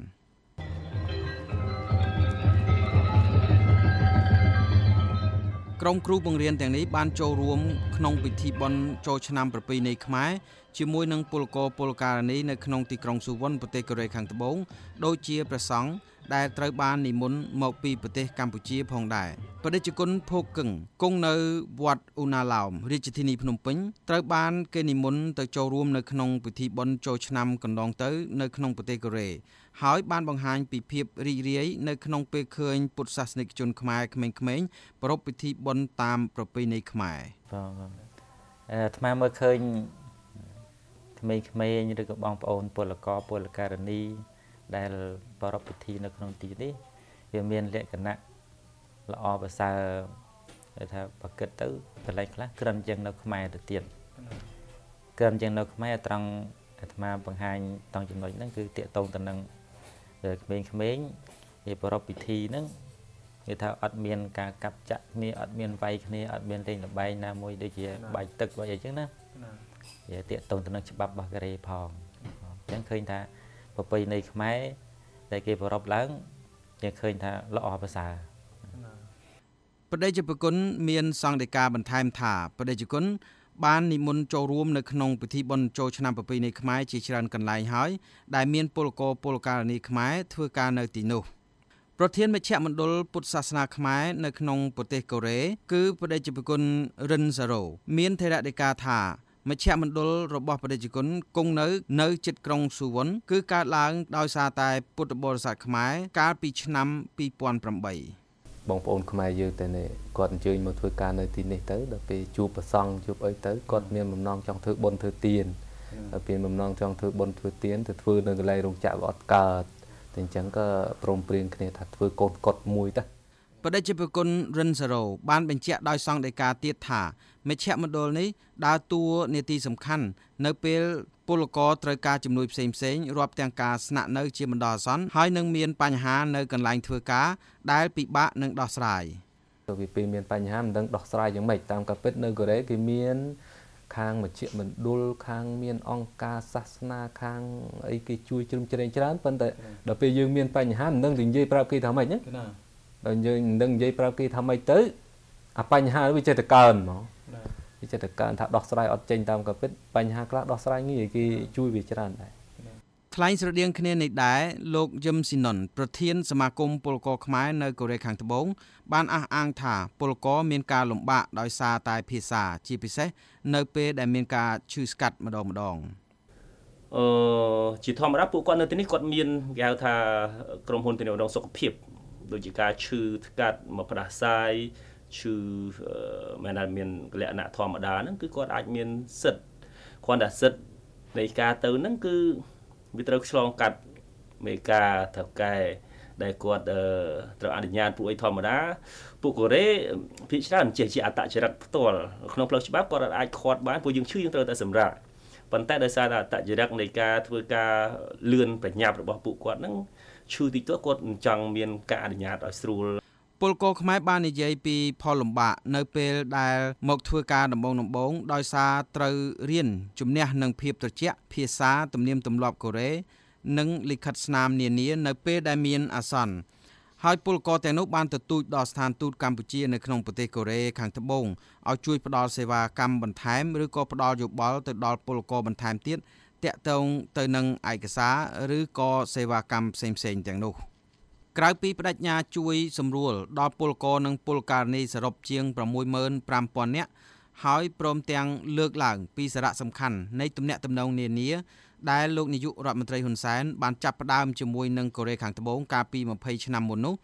ក្រុមគ្រូបង្រៀនទាំងនេះបានចូលរួមក្នុងពិធីបុណ្យចូលឆ្នាំប្រពៃណីខ្មែរជាមួយនឹងពលករពលការិនីនៅក្នុងទីក្រុងស៊ូវុនប្រទេសកូរ៉េខាងត្បូងដូចជាព្រះសង្ឃដែលត្រូវបាននិមន្តមកពីប្រទេសកម្ពុជាផងដែរបដិជគុណភោគឹងគង់នៅវត្តអ៊ូណាឡោមរាជធានីភ្នំពេញត្រូវបានគេនិមន្តទៅចូលរួមនៅក្នុងពិធីបុណ្យចូលឆ្នាំកន្លងទៅនៅក្នុងប្រទេសកូរ៉េហើយបានបង្ហាញពីភាពរីករាយនៅក្នុងពេលឃើញពុទ្ធសាសនិកជនខ្មែរក្មេងៗប្រារព្ធពិធីបុណ្យតាមប្រពៃណីខ្មែរបាទអាត្មាមើលឃើញក្មេងៗឬក៏បងប្អូនពលករពលការិនីដែលប្រារព្ធពិធីនៅក្នុងទីនេះវាមានលក្ខណៈល្អប្រសើរគេថាបើគិតទៅកន្លែងខ្លះក្រិនជាងនៅខ្មែរទៅទៀតក្រិនជាងនៅខ្មែរត្រង់អាត្មាបង្ហាញតង់ចំណុចហ្នឹងគឺតាកតងទៅនឹងក្មេងៗវាប្រារព្ធពិធីហ្នឹងគេថាអត់មានការកាប់ចាក់គ្នាអត់មានវាយគ្នាអត់មានលេងល្បែងណាមួយដូចជាបាញ់ទឹកបាញ់អីចឹងណាវាតាកតងទៅនឹងច្បាប់របស់កូរ៉េផងអញ្ចឹងឃើញថាប្រពៃណីខ្មែរដែលគេប្រារព្ធឡើងយើងឃើញថាល្អប្រសើរបដិជគុណមានសង្ឃដីកាបន្ថែមថាបដិជគុណបាននិមន្តចូលរួមនៅក្នុងពិធីបុណ្យចូលឆ្នាំប្រពៃណីខ្មែរជាច្រើនកន្លែងហើយដែលមានពលករពលការិនីខ្មែរធ្វើការនៅទីនោះប្រធានមជ្ឈមណ្ឌលពុទ្ធសាសនាខ្មែរនៅក្នុងប្រទេសកូរ៉េគឺបដិជគុណរិនសារ៉ូមានថេរដីកាថាមជ្ឈមណ្ឌលរបស់បដិជគុណគង់នៅនៅជិតក្រុងស៊ូវុនគឺកើតឡើងដោយសារតែពុទ្ធបរិស័ទខ្មែរកាលពីឆ្នាំពីរពាន់ប្រាំបីបងប្អូនខ្មែរយើងតែនេះគាត់អញ្ជើញមកធ្វើការនៅទីនេះទៅដល់ពេលជួបប្រសង់ជួបអីទៅគាត់មានបំណងចង់ធ្វើបុណ្យធ្វើទានដល់ពេលបំណងចង់ធ្វើបុណ្យធ្វើទានទៅធ្វើនៅកន្លែងរោងចក្រវាអត់កើតតែអញ្ចឹងក៏ព្រមព្រៀងគ្នាថាធ្វើកូនកុដមួយទៅបដិជគុណរិនសារ៉ូបានបញ្ជាក់ដោយសង្ឃដីកាទៀតថាមជ្ឈមណ្ឌលនេះដើរតួនាទីសំខាន់នៅពេលពលករត្រូវការជំនួយផ្សេងផ្សេងរាប់ទាំងការស្នាក់នៅជាបណ្ដោះអាសន្នហើយនឹងមានបញ្ហានៅកន្លែងធ្វើការដែលពិបាកនឹងដោះស្រាយទៅពីពេលមានបញ្ហាមិនដឹងដោះស្រាយយ៉ាងម៉េចតាមការពិតនៅកូរ៉េគេមានខាងមជ្ឈមណ្ឌលខាងមានអង្គការសាសនាខាងអីគេជួយជ្រោមជ្រែងច្រើនប៉ុន្តែដល់ពេលយើងមានបញ្ហាមិនដឹងទៅនិយាយប្រាប់គេថាម៉េចណាដល់យើងមិនដឹងនិយាយប្រាប់គេថាម៉េចទៅអាបញ្ហាវាចេះតែកើនហ្មងវាចេះតែកើនថាដោះស្រាយអត់ចេញតាមការពិតបញ្ហាខ្លះដោះស្រាយងាយគេជួយវាច្រើនដែរថ្លែងស្រដៀងគ្នានេះដែរលោកយឹមស៊ីណុនប្រធានសមាគមពលករខ្មែរនៅកូរ៉េខាងត្បូងបានអះអាងថាពលករមានការលំបាកដោយសារតែភាសាជាពិសេសនៅពេលដែលមានការឈឺស្កាត់ម្ដងម្ដងអឺជាធម្មតាពួកគាត់នៅទីនេះគាត់មានគេហៅថាក្រុមហ៊ុនធានារ៉ាប់រងសុខភាពដូចជាការឈឺស្កាត់មកផ្ដាសាយឈឺមិនដែលមានលក្ខណៈធម្មតាហ្នឹងគឺគាត់អាចមានសិទ្ធិគ្រាន់តែសិទ្ធិនៃការទៅហ្នឹងគឺវាត្រូវឆ្លងកាត់មេការត្រូវកែដែលគាត់ត្រូវអនុញ្ញាតពួកអីធម្មតាពួកកូរ៉េភាគច្រើនចេះជាអត្តចរិតផ្ទាល់ក្នុងផ្លូវច្បាប់គាត់អាចខាត់បានពួកយើងឈឺយើងត្រូវតែសម្រាកប៉ុន្តែដោយសារតែអត្តចរិតនៃការធ្វើការលឿនប្រញាប់របស់ពួកគាត់ហ្នឹងឈឺតិចតួគាត់មិនចង់មានការអនុញ្ញាតឲ្យស្រួលពលករខ្មែរបាននិយាយពីផលលំបាកនៅពេលដែលមកធ្វើការដំបូងដំបូងដោយសារត្រូវរៀនជំនះនឹងភាពត្រជាក់ភាសាទំនៀមទម្លាប់កូរ៉េនិងលិខិតស្នាមនានានៅពេលដែលមានអាសន្នហើយពលករទាំងនោះបានទទូចដល់ស្ថានទូតកម្ពុជានៅក្នុងប្រទេសកូរ៉េខាងត្បូងឲ្យជួយផ្ដល់សេវាកម្មបន្ថែមឬក៏ផ្ដល់យោបល់ទៅដល់ពលករបន្ថែមទៀតតាក់ទងទៅនឹងឯកសារឬក៏សេវាកម្មផ្សេងៗទាំងនោះក្រៅពីបដិញ្ញាជួយសម្រួលដល់ពលករនិងពលការិនីសរុបជាង ប្រាំមួយម៉ឺនប្រាំពាន់នាក់ហើយព្រមទាំងលើកឡើងពីសារៈសំខាន់នៃទំនាក់ទំនងនានាដែលលោកនាយករដ្ឋមន្ត្រីហ៊ុនសែនបានចាប់ផ្ដើមជាមួយនឹងកូរ៉េខាងត្បូងកាលពីម្ភៃឆ្នាំមុននោះ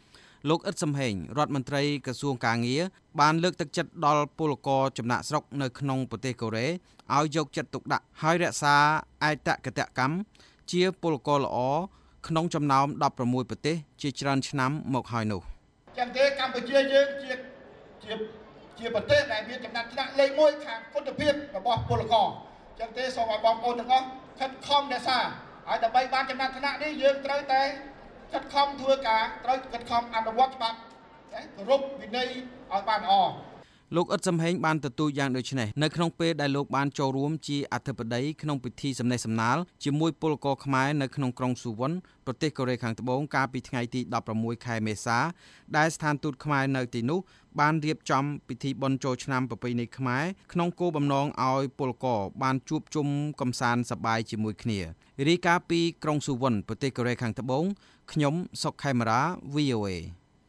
លោកអ៊ិតសំហេងរដ្ឋមន្ត្រីក្រសួងការងារបានលើកទឹកចិត្តដល់ពលករចំណាក់ស្រុកនៅក្នុងប្រទេសកូរ៉េឲ្យយកចិត្តទុកដាក់ហើយរក្សាឯកតកតកម្មជាពលករល្អក្នុងចំណោមដប់ប្រាំមួយប្រទេសជាច្រើនឆ្នាំមកហើយនោះចឹងទេកម្ពុជាយើងជាជាជាប្រទេសដែលមានចំណាត់ថ្នាក់លេខមួយខាងគុណភាពរបស់ពលករចឹងទេសូមឲ្យបងប្អូនទាំងអស់ខិតខំរក្សាហើយដើម្បីបានចំណាត់ថ្នាក់នេះយើងត្រូវតែខិតខំធ្វើការត្រូវខិតខំអនុវត្តច្បាប់គោរពវិន័យឲ្យបានល្អលោកអ៊ិតសំហេងបានទទូចយ៉ាងដូចនេះនៅក្នុងពេលដែលលោកបានចូលរួមជាអធិបតីក្នុងពិធីសំណេះសំណាលជាមួយពលករខ្មែរនៅក្នុងក្រុងស៊ូវុនប្រទេសកូរ៉េខាងត្បូងកាលពីថ្ងៃទីដប់ប្រាំមួយខែមេសាដែលស្ថានទូតខ្មែរនៅទីនោះបានរៀបចំពិធីបុណ្យចូលឆ្នាំប្រពៃណីខ្មែរក្នុងគោលបំណងឲ្យពលករបានជួបជុំកម្សាន្តសប្បាយជាមួយគ្នារាយការណ៍ពីក្រុងស៊ូវុនប្រទេសកូរ៉េខាងត្បូងខ្ញុំសុកខេមរា វី អូ เอ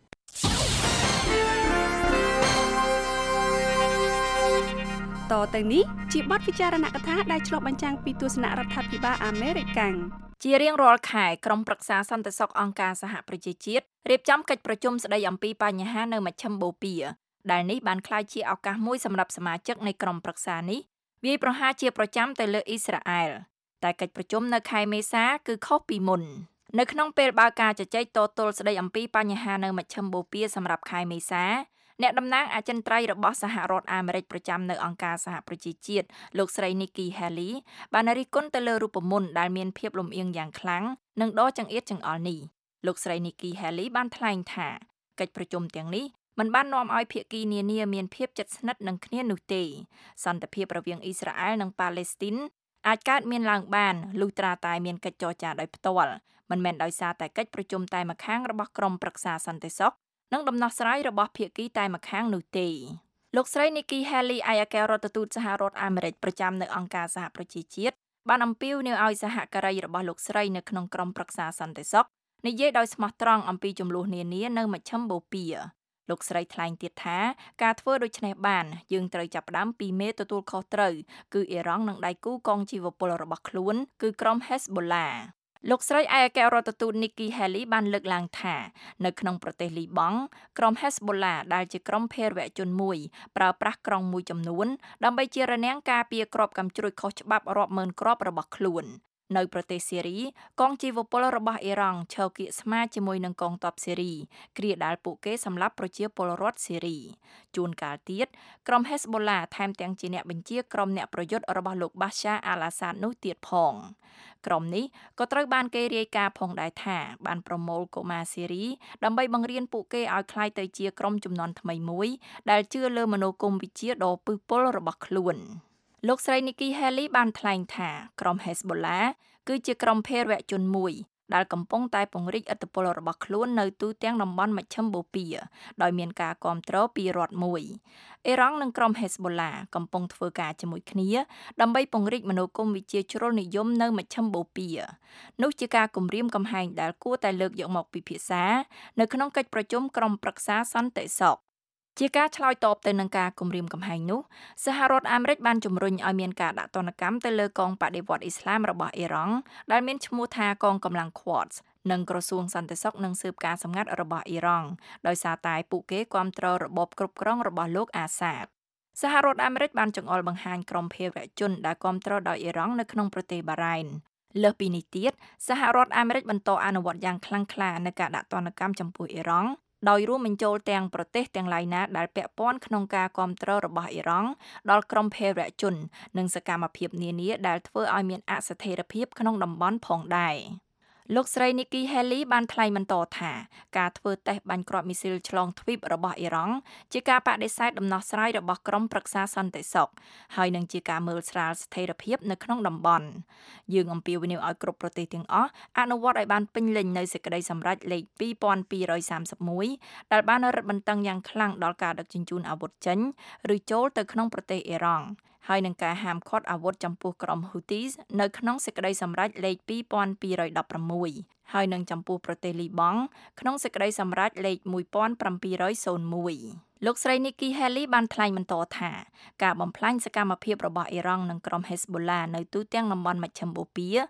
តទៅនេះជាបទពិចារណកថាដែលឆ្លុះបញ្ចាំងពីទស្សនៈរដ្ឋាភិបាលអាមេរិកកាំងជារៀងរាល់ខែក្រុមប្រឹក្សាសន្តិសុខអង្គការសហប្រជាជាតិរៀបចំកិច្ចប្រជុំស្ដីអំពីបញ្ហានៅមជ្ឈិមបូព៌ាដែលនេះបានក្លាយជាឱកាសមួយសម្រាប់សមាជិកនៃក្រុមប្រឹក្សានេះវាយប្រហារជាប្រចាំទៅលើអ៊ីស្រាអែលតែកិច្ចប្រជុំនៅខែមេសាគឺខុសពីមុននៅក្នុងពេលបើកការជជែកតទល់ស្ដីអំពីបញ្ហានៅមជ្ឈិមបូព៌ាសម្រាប់ខែមេសាអ្នកតំណាងអចិន្ត្រៃយ៍របស់សហរដ្ឋអាមេរិកប្រចាំនៅអង្គការសហប្រជាជាតិលោកស្រី Nikki Haley បានរិះគន់ទៅលើរូបមន្តដែលមានភាពលំអៀងយ៉ាងខ្លាំងនិងដកចង្អៀតចង្អល់នេះលោកស្រី Nikki Haley បានថ្លែងថាកិច្ចប្រជុំទាំងនេះមិនបាននាំឲ្យភាគីនានាមានភាពជិតស្និទ្ធនឹងគ្នានោះទេសន្តិភាពរវាងអ៊ីស្រាអែលនិងប៉ាឡេស្ទីនអាចកើតមានឡើងបានលុះត្រាតែមានកិច្ចចរចាដោយផ្ទាល់មិនមែនដោយសារតែកិច្ចប្រជុំតែម្ខាងរបស់ក្រុមប្រឹក្សាសន្តិសុខនិងដំណោះស្រាយរបស់ភាគីតែម្ខាងនោះទេលោកស្រី Nikki Haley ឯកអគ្គរដ្ឋទូតសហរដ្ឋអាមេរិកប្រចាំនៅអង្គការសហប្រជាជាតិបានអំពាវនាវឲ្យសហការីរបស់លោកស្រីនៅក្នុងក្រុមប្រឹក្សាសន្តិសុខនិយាយដោយស្មោះត្រង់អំពីចំនួននានានៅមជ្ឈិមបូព៌ាលោកស្រីថ្លែងទៀតថាការធ្វើដូច្នេះបានយើងត្រូវចាប់ផ្ដើមពីមេទទួលខុសត្រូវគឺអ៊ីរ៉ង់និងដៃគូកងជីវពលរបស់ខ្លួនគឺក្រុម Hezbollahលោកស្រីឯកអគ្គរដ្ឋទូត Nikki Haley បានលើកឡើងថានៅក្នុងប្រទេសលីបង់ក្រុម Hezbollah ដែលជាក្រុមភេរវជនមួយប្រើប្រាស់ក្រុងមួយចំនួនដើម្បីជារនាំងការពារគ្រាប់កាំជ្រួចខុសច្បាប់រាប់ម៉ឺនគ្រាប់របស់ខ្លួននៅប្រទេសសេរីកងជីវពលរបស់អ៊ីរ៉ង់ឈរគៀកស្មាជាមួយនឹងកងទ័ពសេរីគ្រាដែលពួកគេសម្លាប់ប្រជាពលរដ្ឋសេរីជួនកាលទៀតក្រុម Hezbollah ថែមទាំងជាអ្នកបញ្ជាក្រុមអ្នកប្រយុទ្ធរបស់លោក Bashar al-Assad នោះទៀតផងក្រុមនេះក៏ត្រូវបានគេរាយការណ៍ផងដែរថាបានប្រមូលកុមារសេរីដើម្បីបង្រៀនពួកគេឲ្យក្លាយទៅជាក្រុមជំនាន់ថ្មីមួយដែលជឿលើមនោគមវិជ្ជាដ៏ពឹសពុលរបស់ខ្លួនលោកស្រី Nikki Haley បានថ្លែងថាក្រុម Hezbollah គឺជាក្រុមភេរវជនមួយដែលកំពុងតែពង្រីកឥទ្ធិពលរបស់ខ្លួននៅទូទាំងតំបន់មជ្ឈិមបូព៌ាដោយមានការគាំទ្រពីរដ្ឋមួយអ៊ីរ៉ង់និងក្រុម Hezbollah កំពុងធ្វើការជាមួយគ្នាដើម្បីពង្រីកមនោគមវិជ្ជាជ្រុលនិយមនៅមជ្ឈិមបូព៌ានោះជាការគំរាមកំហែងដែលគួរតែលើកយកមកពិភាក្សានៅក្នុងកិច្ចប្រជុំក្រុមប្រឹក្សាសន្តិសុខជាការឆ្លើយតបទៅនឹងការគំរាមកំហែងនោះសហរដ្ឋអាមេរិកបានជំរុញឲ្យមានការដាក់ទណ្ឌកម្មទៅលើកងបដិវត្តន៍អ៊ីស្លាមរបស់អ៊ីរ៉ង់ដែលមានឈ្មោះថាកងកម្លាំង Quds និងក្រសួងសន្តិសុខនិងស៊ើបការសម្ងាត់របស់អ៊ីរ៉ង់ដោយសារតែពួកគេគាំទ្ររបបគ្រប់គ្រងរបស់លោកអាសាដសហរដ្ឋអាមេរិកបានចង្អុលបង្ហាញក្រុមភេរវជនដែលគាំទ្រដោយអ៊ីរ៉ង់នៅក្នុងប្រទេសបារ៉ែនលើសពីនេះទៀតសហរដ្ឋអាមេរិកបន្តអនុវត្តយ៉ាងខ្លាំងក្លានៅការដាក់ទណ្ឌកម្មចំពោះអ៊ីរ៉ង់ដោយរួមបញ្ចូលទាំងប្រទេសទាំងឡាយណាដែលពាក់ព័ន្ធក្នុងការគាំទ្ររបស់អ៊ីរ៉ង់ដល់ក្រុមភេរវជននិងសកម្មភាពនានាដែលធ្វើឲ្យមានអស្ថិរភាពក្នុងតំបន់ផងដែរលោកស្រី Nikki Haley បានថ្លែងបន្តថាការធ្វើតេស្តបាញ់គ្រាប់មីស៊ីលឆ្លងទ្វីបរបស់អ៊ីរ៉ង់ជាការបដិសេធដំណោះស្រាយរបស់ក្រុមប្រឹក្សាសន្តិសុខហើយនឹងជាការមើលស្រាលស្ថិរភាពនៅក្នុងតំបន់យើងអំពាវនាវឲ្យគ្រប់ប្រទេសទាំងអស់អនុវត្តឲ្យបានពេញលេញនៅសេចក្តីសម្រេចលេខពីរពាន់ពីររយសាមសិបមួយដែលបានរឹតបន្តឹងយ៉ាងខ្លាំងដល់ការដឹកជញ្ជូនអាវុធចេញឬចូលទៅក្នុងប្រទេសអ៊ីរ៉ង់ហើយនឹងការហាមឃាត់អាវុធចំពោះក្រុម Houthis នៅក្នុងសេចក្តីសម្រេចលេខពីរពាន់ពីររយដប់ប្រាំមួយហើយនឹងចំពោះប្រទេសលីបង់ក្នុងសេចក្តីសម្រេចលេខមួយពាន់ប្រាំពីររយមួយលោកស្រី Nikki Haley បានថ្លែងបន្តថាការបំផ្លាញសកម្មភាពរបស់អ៊ីរ៉ង់និងក្រុម Hezbollah នៅទូទាំងតំបន់មជ្ឈិមបូព៌ា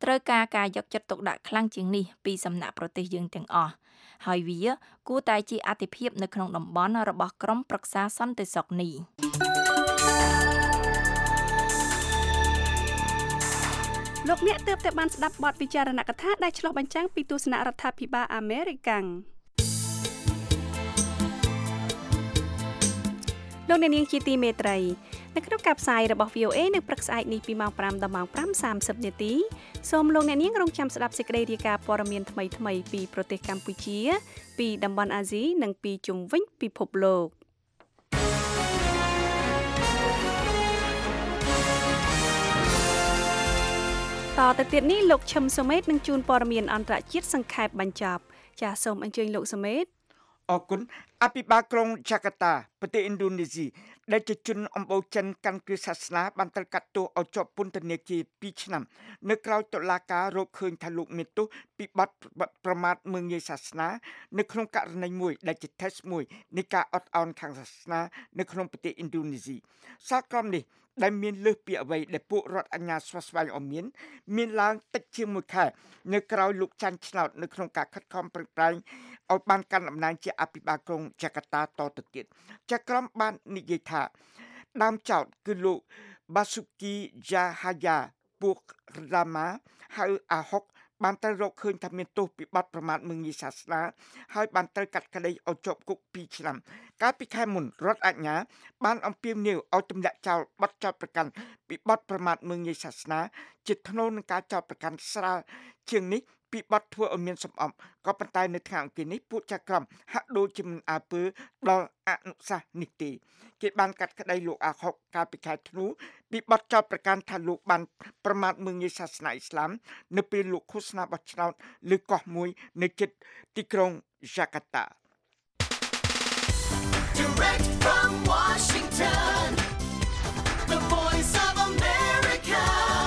ត្រូវការការយកចិត្តទុកដាក់ខ្លាំងជាងនេះពីសំណាក់ប្រទេសយើងទាំងអស់ហើយវាគួរតែជាអាទិភាពនៅក្នុងតំបន់របស់ក្រុមប្រឹក្សាសន្តិសុខនេះលោកអ្នកទើបតែបានស្ដាប់បទវិចារណកថាដែលឆ្លុះបញ្ចាំងពីទស្សនៈរដ្ឋាភិបាលអាមេរិកលោកអ្នកនាងជាទីមេត្រីនៅក្នុងការផ្សាយរបស់ វី អូ เอ នៅព្រឹកស្អែកនេះពីម៉ោងប្រាំដល់ម៉ោងប្រាំសាមសិបនាទីសូមលោកអ្នកនាងរងចាំស្ដាប់សេចក្តីរាយការណ៍ព័ត៌មានថ្មីៗពីប្រទេសកម្ពុជាពីតំបន់អាស៊ីនិងពីជុំវិញពិភពលោកតទៅទៀតនេះលោកឈឹមសុមេតនឹងជួនព័ត៌មានអន្តរជាតិសង្ខេបបញ្ចប់ចាសសូមអញ្ជើញលោកសុមេតអរគុណអភិបាលក្រុងចាកាតាប្រទេសឥណ្ឌូនេស៊ីដែលជាជនអំបូរចិនកាន់គ្រឹះសាសនាបានត្រូវកាត់ទោសឲ្យជាប់ពន្ធនាគារពីរឆ្នាំនៅក្រៅតុលាការរកឃើញថាលោកមានទោសពីបទប្រមាថមើលងាយសាសនានៅក្នុងករណីមួយដែលជា test មួយនៃការអត់ឱនខាងសាសនានៅក្នុងប្រទេសឥណ្ឌូនេស៊ីសារក្រមនេះដែលមានលើសពីអ្វីដែលពួករដ្ឋអាជ្ញាស្វែងស្វែងឲ្យមានមានឡើងតិចជាងមួយខែនៅក្រៅលោកចាញ់ឆ្នោតនៅក្នុងការខិតខំប្រឹងប្រែងឲ្យបានកាន់តំណែងជាអភិបាលក្រុងចាកាតាតទៅទៀតចក្រមបាននិយាយថាដើមចោតគឺលោក Basuki Cahaya Purnama ហៅអាហុកបានត្រូវរកឃើញថាមានទោសពីបទប្រមាថមើលងាយសាសនាហើយបានត្រូវកាត់ក្តីឲ្យជាប់គុកពីរឆ្នាំកាលពីខែមុនរដ្ឋអាជ្ញាបានអំពាវនាវឲ្យទម្លាក់ចោលបទចោទប្រកាន់ពីបទប្រមាថមើលងាយសាសនាជាថ្នូរនឹងការចោទប្រកាន់ស្រាលជាងនេះពីបទធ្វើឲ្យមានសំអប់ក៏ប៉ុន្តែនៅថ្ងៃអង្គារនេះពួកចក្រមហាក់ដូចជាមិនអើពើដល់អនុសាសន៍នេះទេគេបានកាត់ក្តីលោកអាហុកកាលពីខែធ្នូពីបទចោទប្រកាន់ថាលោកបានប្រមាថមើលងាយសាសនាអ៊ីស្លាមនៅពេលលោកឃោសនាបោះឆ្នោតលើកោះមួយនៅជិតទីក្រុងយ៉ាកាតា Direct from Washington The Voice of America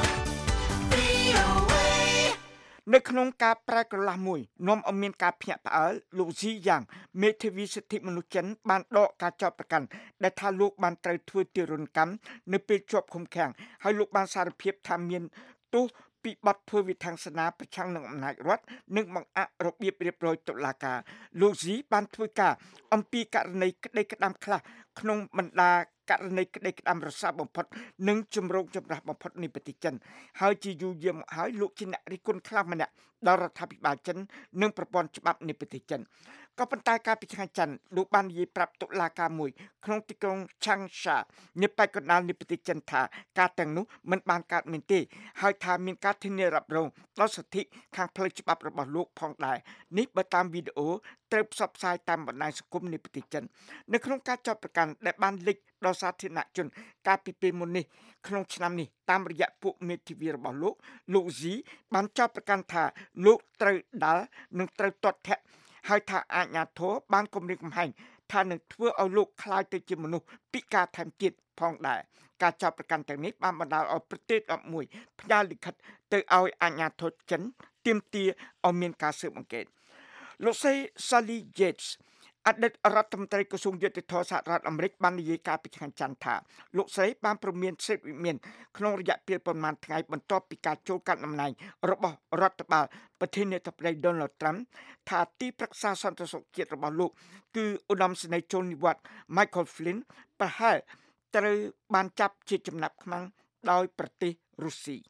នៅក្នុងការប្រែក្រឡាស់មួយនាំឲ្យមានការភ្ញាក់ផ្អើលលោកស៊ីយ៉ាងមេធាវីសិទ្ធិមនុស្សចិនបានដកការចោទប្រកាន់ដែលថាលោកបានត្រូវធ្វើទារុណកម្មនៅពេលជាប់ឃុំឃាំងហើយលោកបានសារភាពថាមានទោសពីបទធ្វើវិធានសាប្រឆាំងនឹងអំណាចរដ្ឋនិងបង្អាក់របៀបរៀបរយតុលាការលោកស៊ីបានធ្វើការអំពីករណីក្តីក្តាំខ្លះក្នុងបណ្ដាករណីក្តីក្តាំរស័ព្ទបំផុតនិងជំរងចម្រាស់បំផុតនៃប្រទេសចិនហើយជាយូរយាមហើយលោកជាអ្នករិះគន់ខ្លាំងម្នាក់ដល់រដ្ឋាភិបាលចិននិងប្រព័ន្ធច្បាប់នៃប្រទេសចិនក៏ប៉ុន្តែកាលពីថ្ងៃច័ន្ទលោកបាននិយាយប្រាប់តុលាការមួយក្នុងទីក្រុងឆាងសានៅប៉ែកកណ្ដាលនៃប្រទេសចិនថាការទាំងនោះមិនបានកើតមានទេហើយថាមានការធានារ៉ាប់រងដល់សិទ្ធិខាងផ្លូវច្បាប់របស់លោកផងដែរនេះបើតាមវីដេអូត្រូវផ្សព្វផ្សាយតាមបណ្ដាញសង្គមនៃប្រទេសចិននៅក្នុងការចោទប្រកាន់ដែលបានលេចដល់សាធារណជនកាលពីពេលមុននេះក្នុងឆ្នាំនេះតាមរយៈពួកមេធាវីរបស់លោកលោកស៊ីបានចោទប្រកាន់ថាលោកត្រូវដាល់និងត្រូវទាត់ធាក់ហើយថាអាជ្ញាធរបានគំរាមកំហែងថានឹងធ្វើឲ្យលោកក្លាយទៅជាមនុស្សពិការថែមទៀតផងដែរការចោទប្រកាន់ទាំងនេះបានបណ្ដាលឲ្យប្រទេសអបមួយផ្ញើលិខិតទៅឲ្យអាជ្ញាធរចិនទាមទារឲ្យមានការស៊ើបអង្កេតលោកស្រី Sally Yates អតីតរដ្ឋមន្ត្រីក្រសួងយុតិធធម៌សហរដ្ឋអាមេរិកបាននិយាយកាលពីថ្ងៃច័ន្ទថាលោកស្រីបានព្រមានសេចក្ដីវិមានក្នុងរយៈពេលប្រមាណថ្ងៃបន្ទាប់ពីការចូលកាន់តំណែងរបស់រដ្ឋបាលប្រធានាធិបតី Donald Trump ថាទីប្រឹក្សាសន្តិសុខជាតិរបស់លោកគឺឧត្តមសេនីយ៍ចូលនិវត្តន៍ Michael Flynn ប្រហែលត្រូវបានចាប់ជាចំណាប់ខ្មាំងដោយប្រទេសរុស្ស៊ី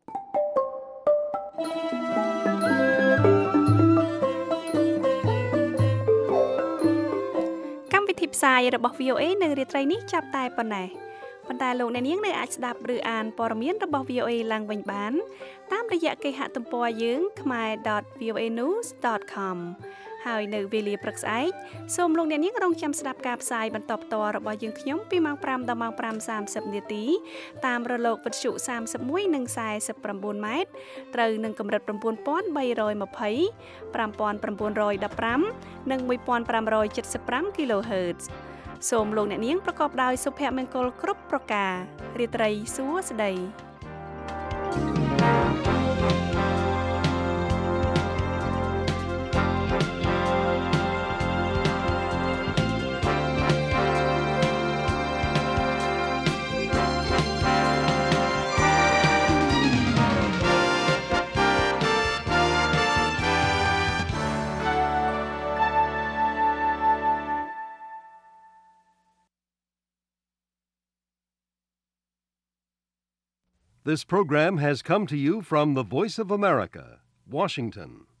កម្មវិធីផ្សាយរបស់ វី អូ เอ នៅរាត្រីនេះចាប់តែប៉ុណ្ណេះប៉ុន្តែលោកអ្នកនាងនៅអាចស្ដាប់ឬអានព័ត៌មានរបស់ វី អូ เอ ឡើងវិញបានតាមរយៈគេហទំព័រយើង khmae dot v o a news dot com ហើយនៅវេលាព្រឹកស្អែកសូមលោកអ្នកនាងរងចាំស្ដាប់ការផ្សាយបន្តផ្ទាល់របស់យើងខ្ញុំពីម៉ោងប្រាំដល់ម៉ោងប្រាំសាមសិបនាទីតាមរលកវិទ្យុសាមសិបមួយនិងសែសិបប្រាំបួនម៉ែត្រត្រូវនឹងកម្រិត៩បី២០ ៥៩១៥ និងមួយប្រាំប្រាំเจ็ดสิบห้า kHz សូមលោកអ្នកនាងប្រកបដោយសុភមង្គលគ្រប់ប្រការរាត្រីសួស្តី This program has come to you from the Voice of America, Washington.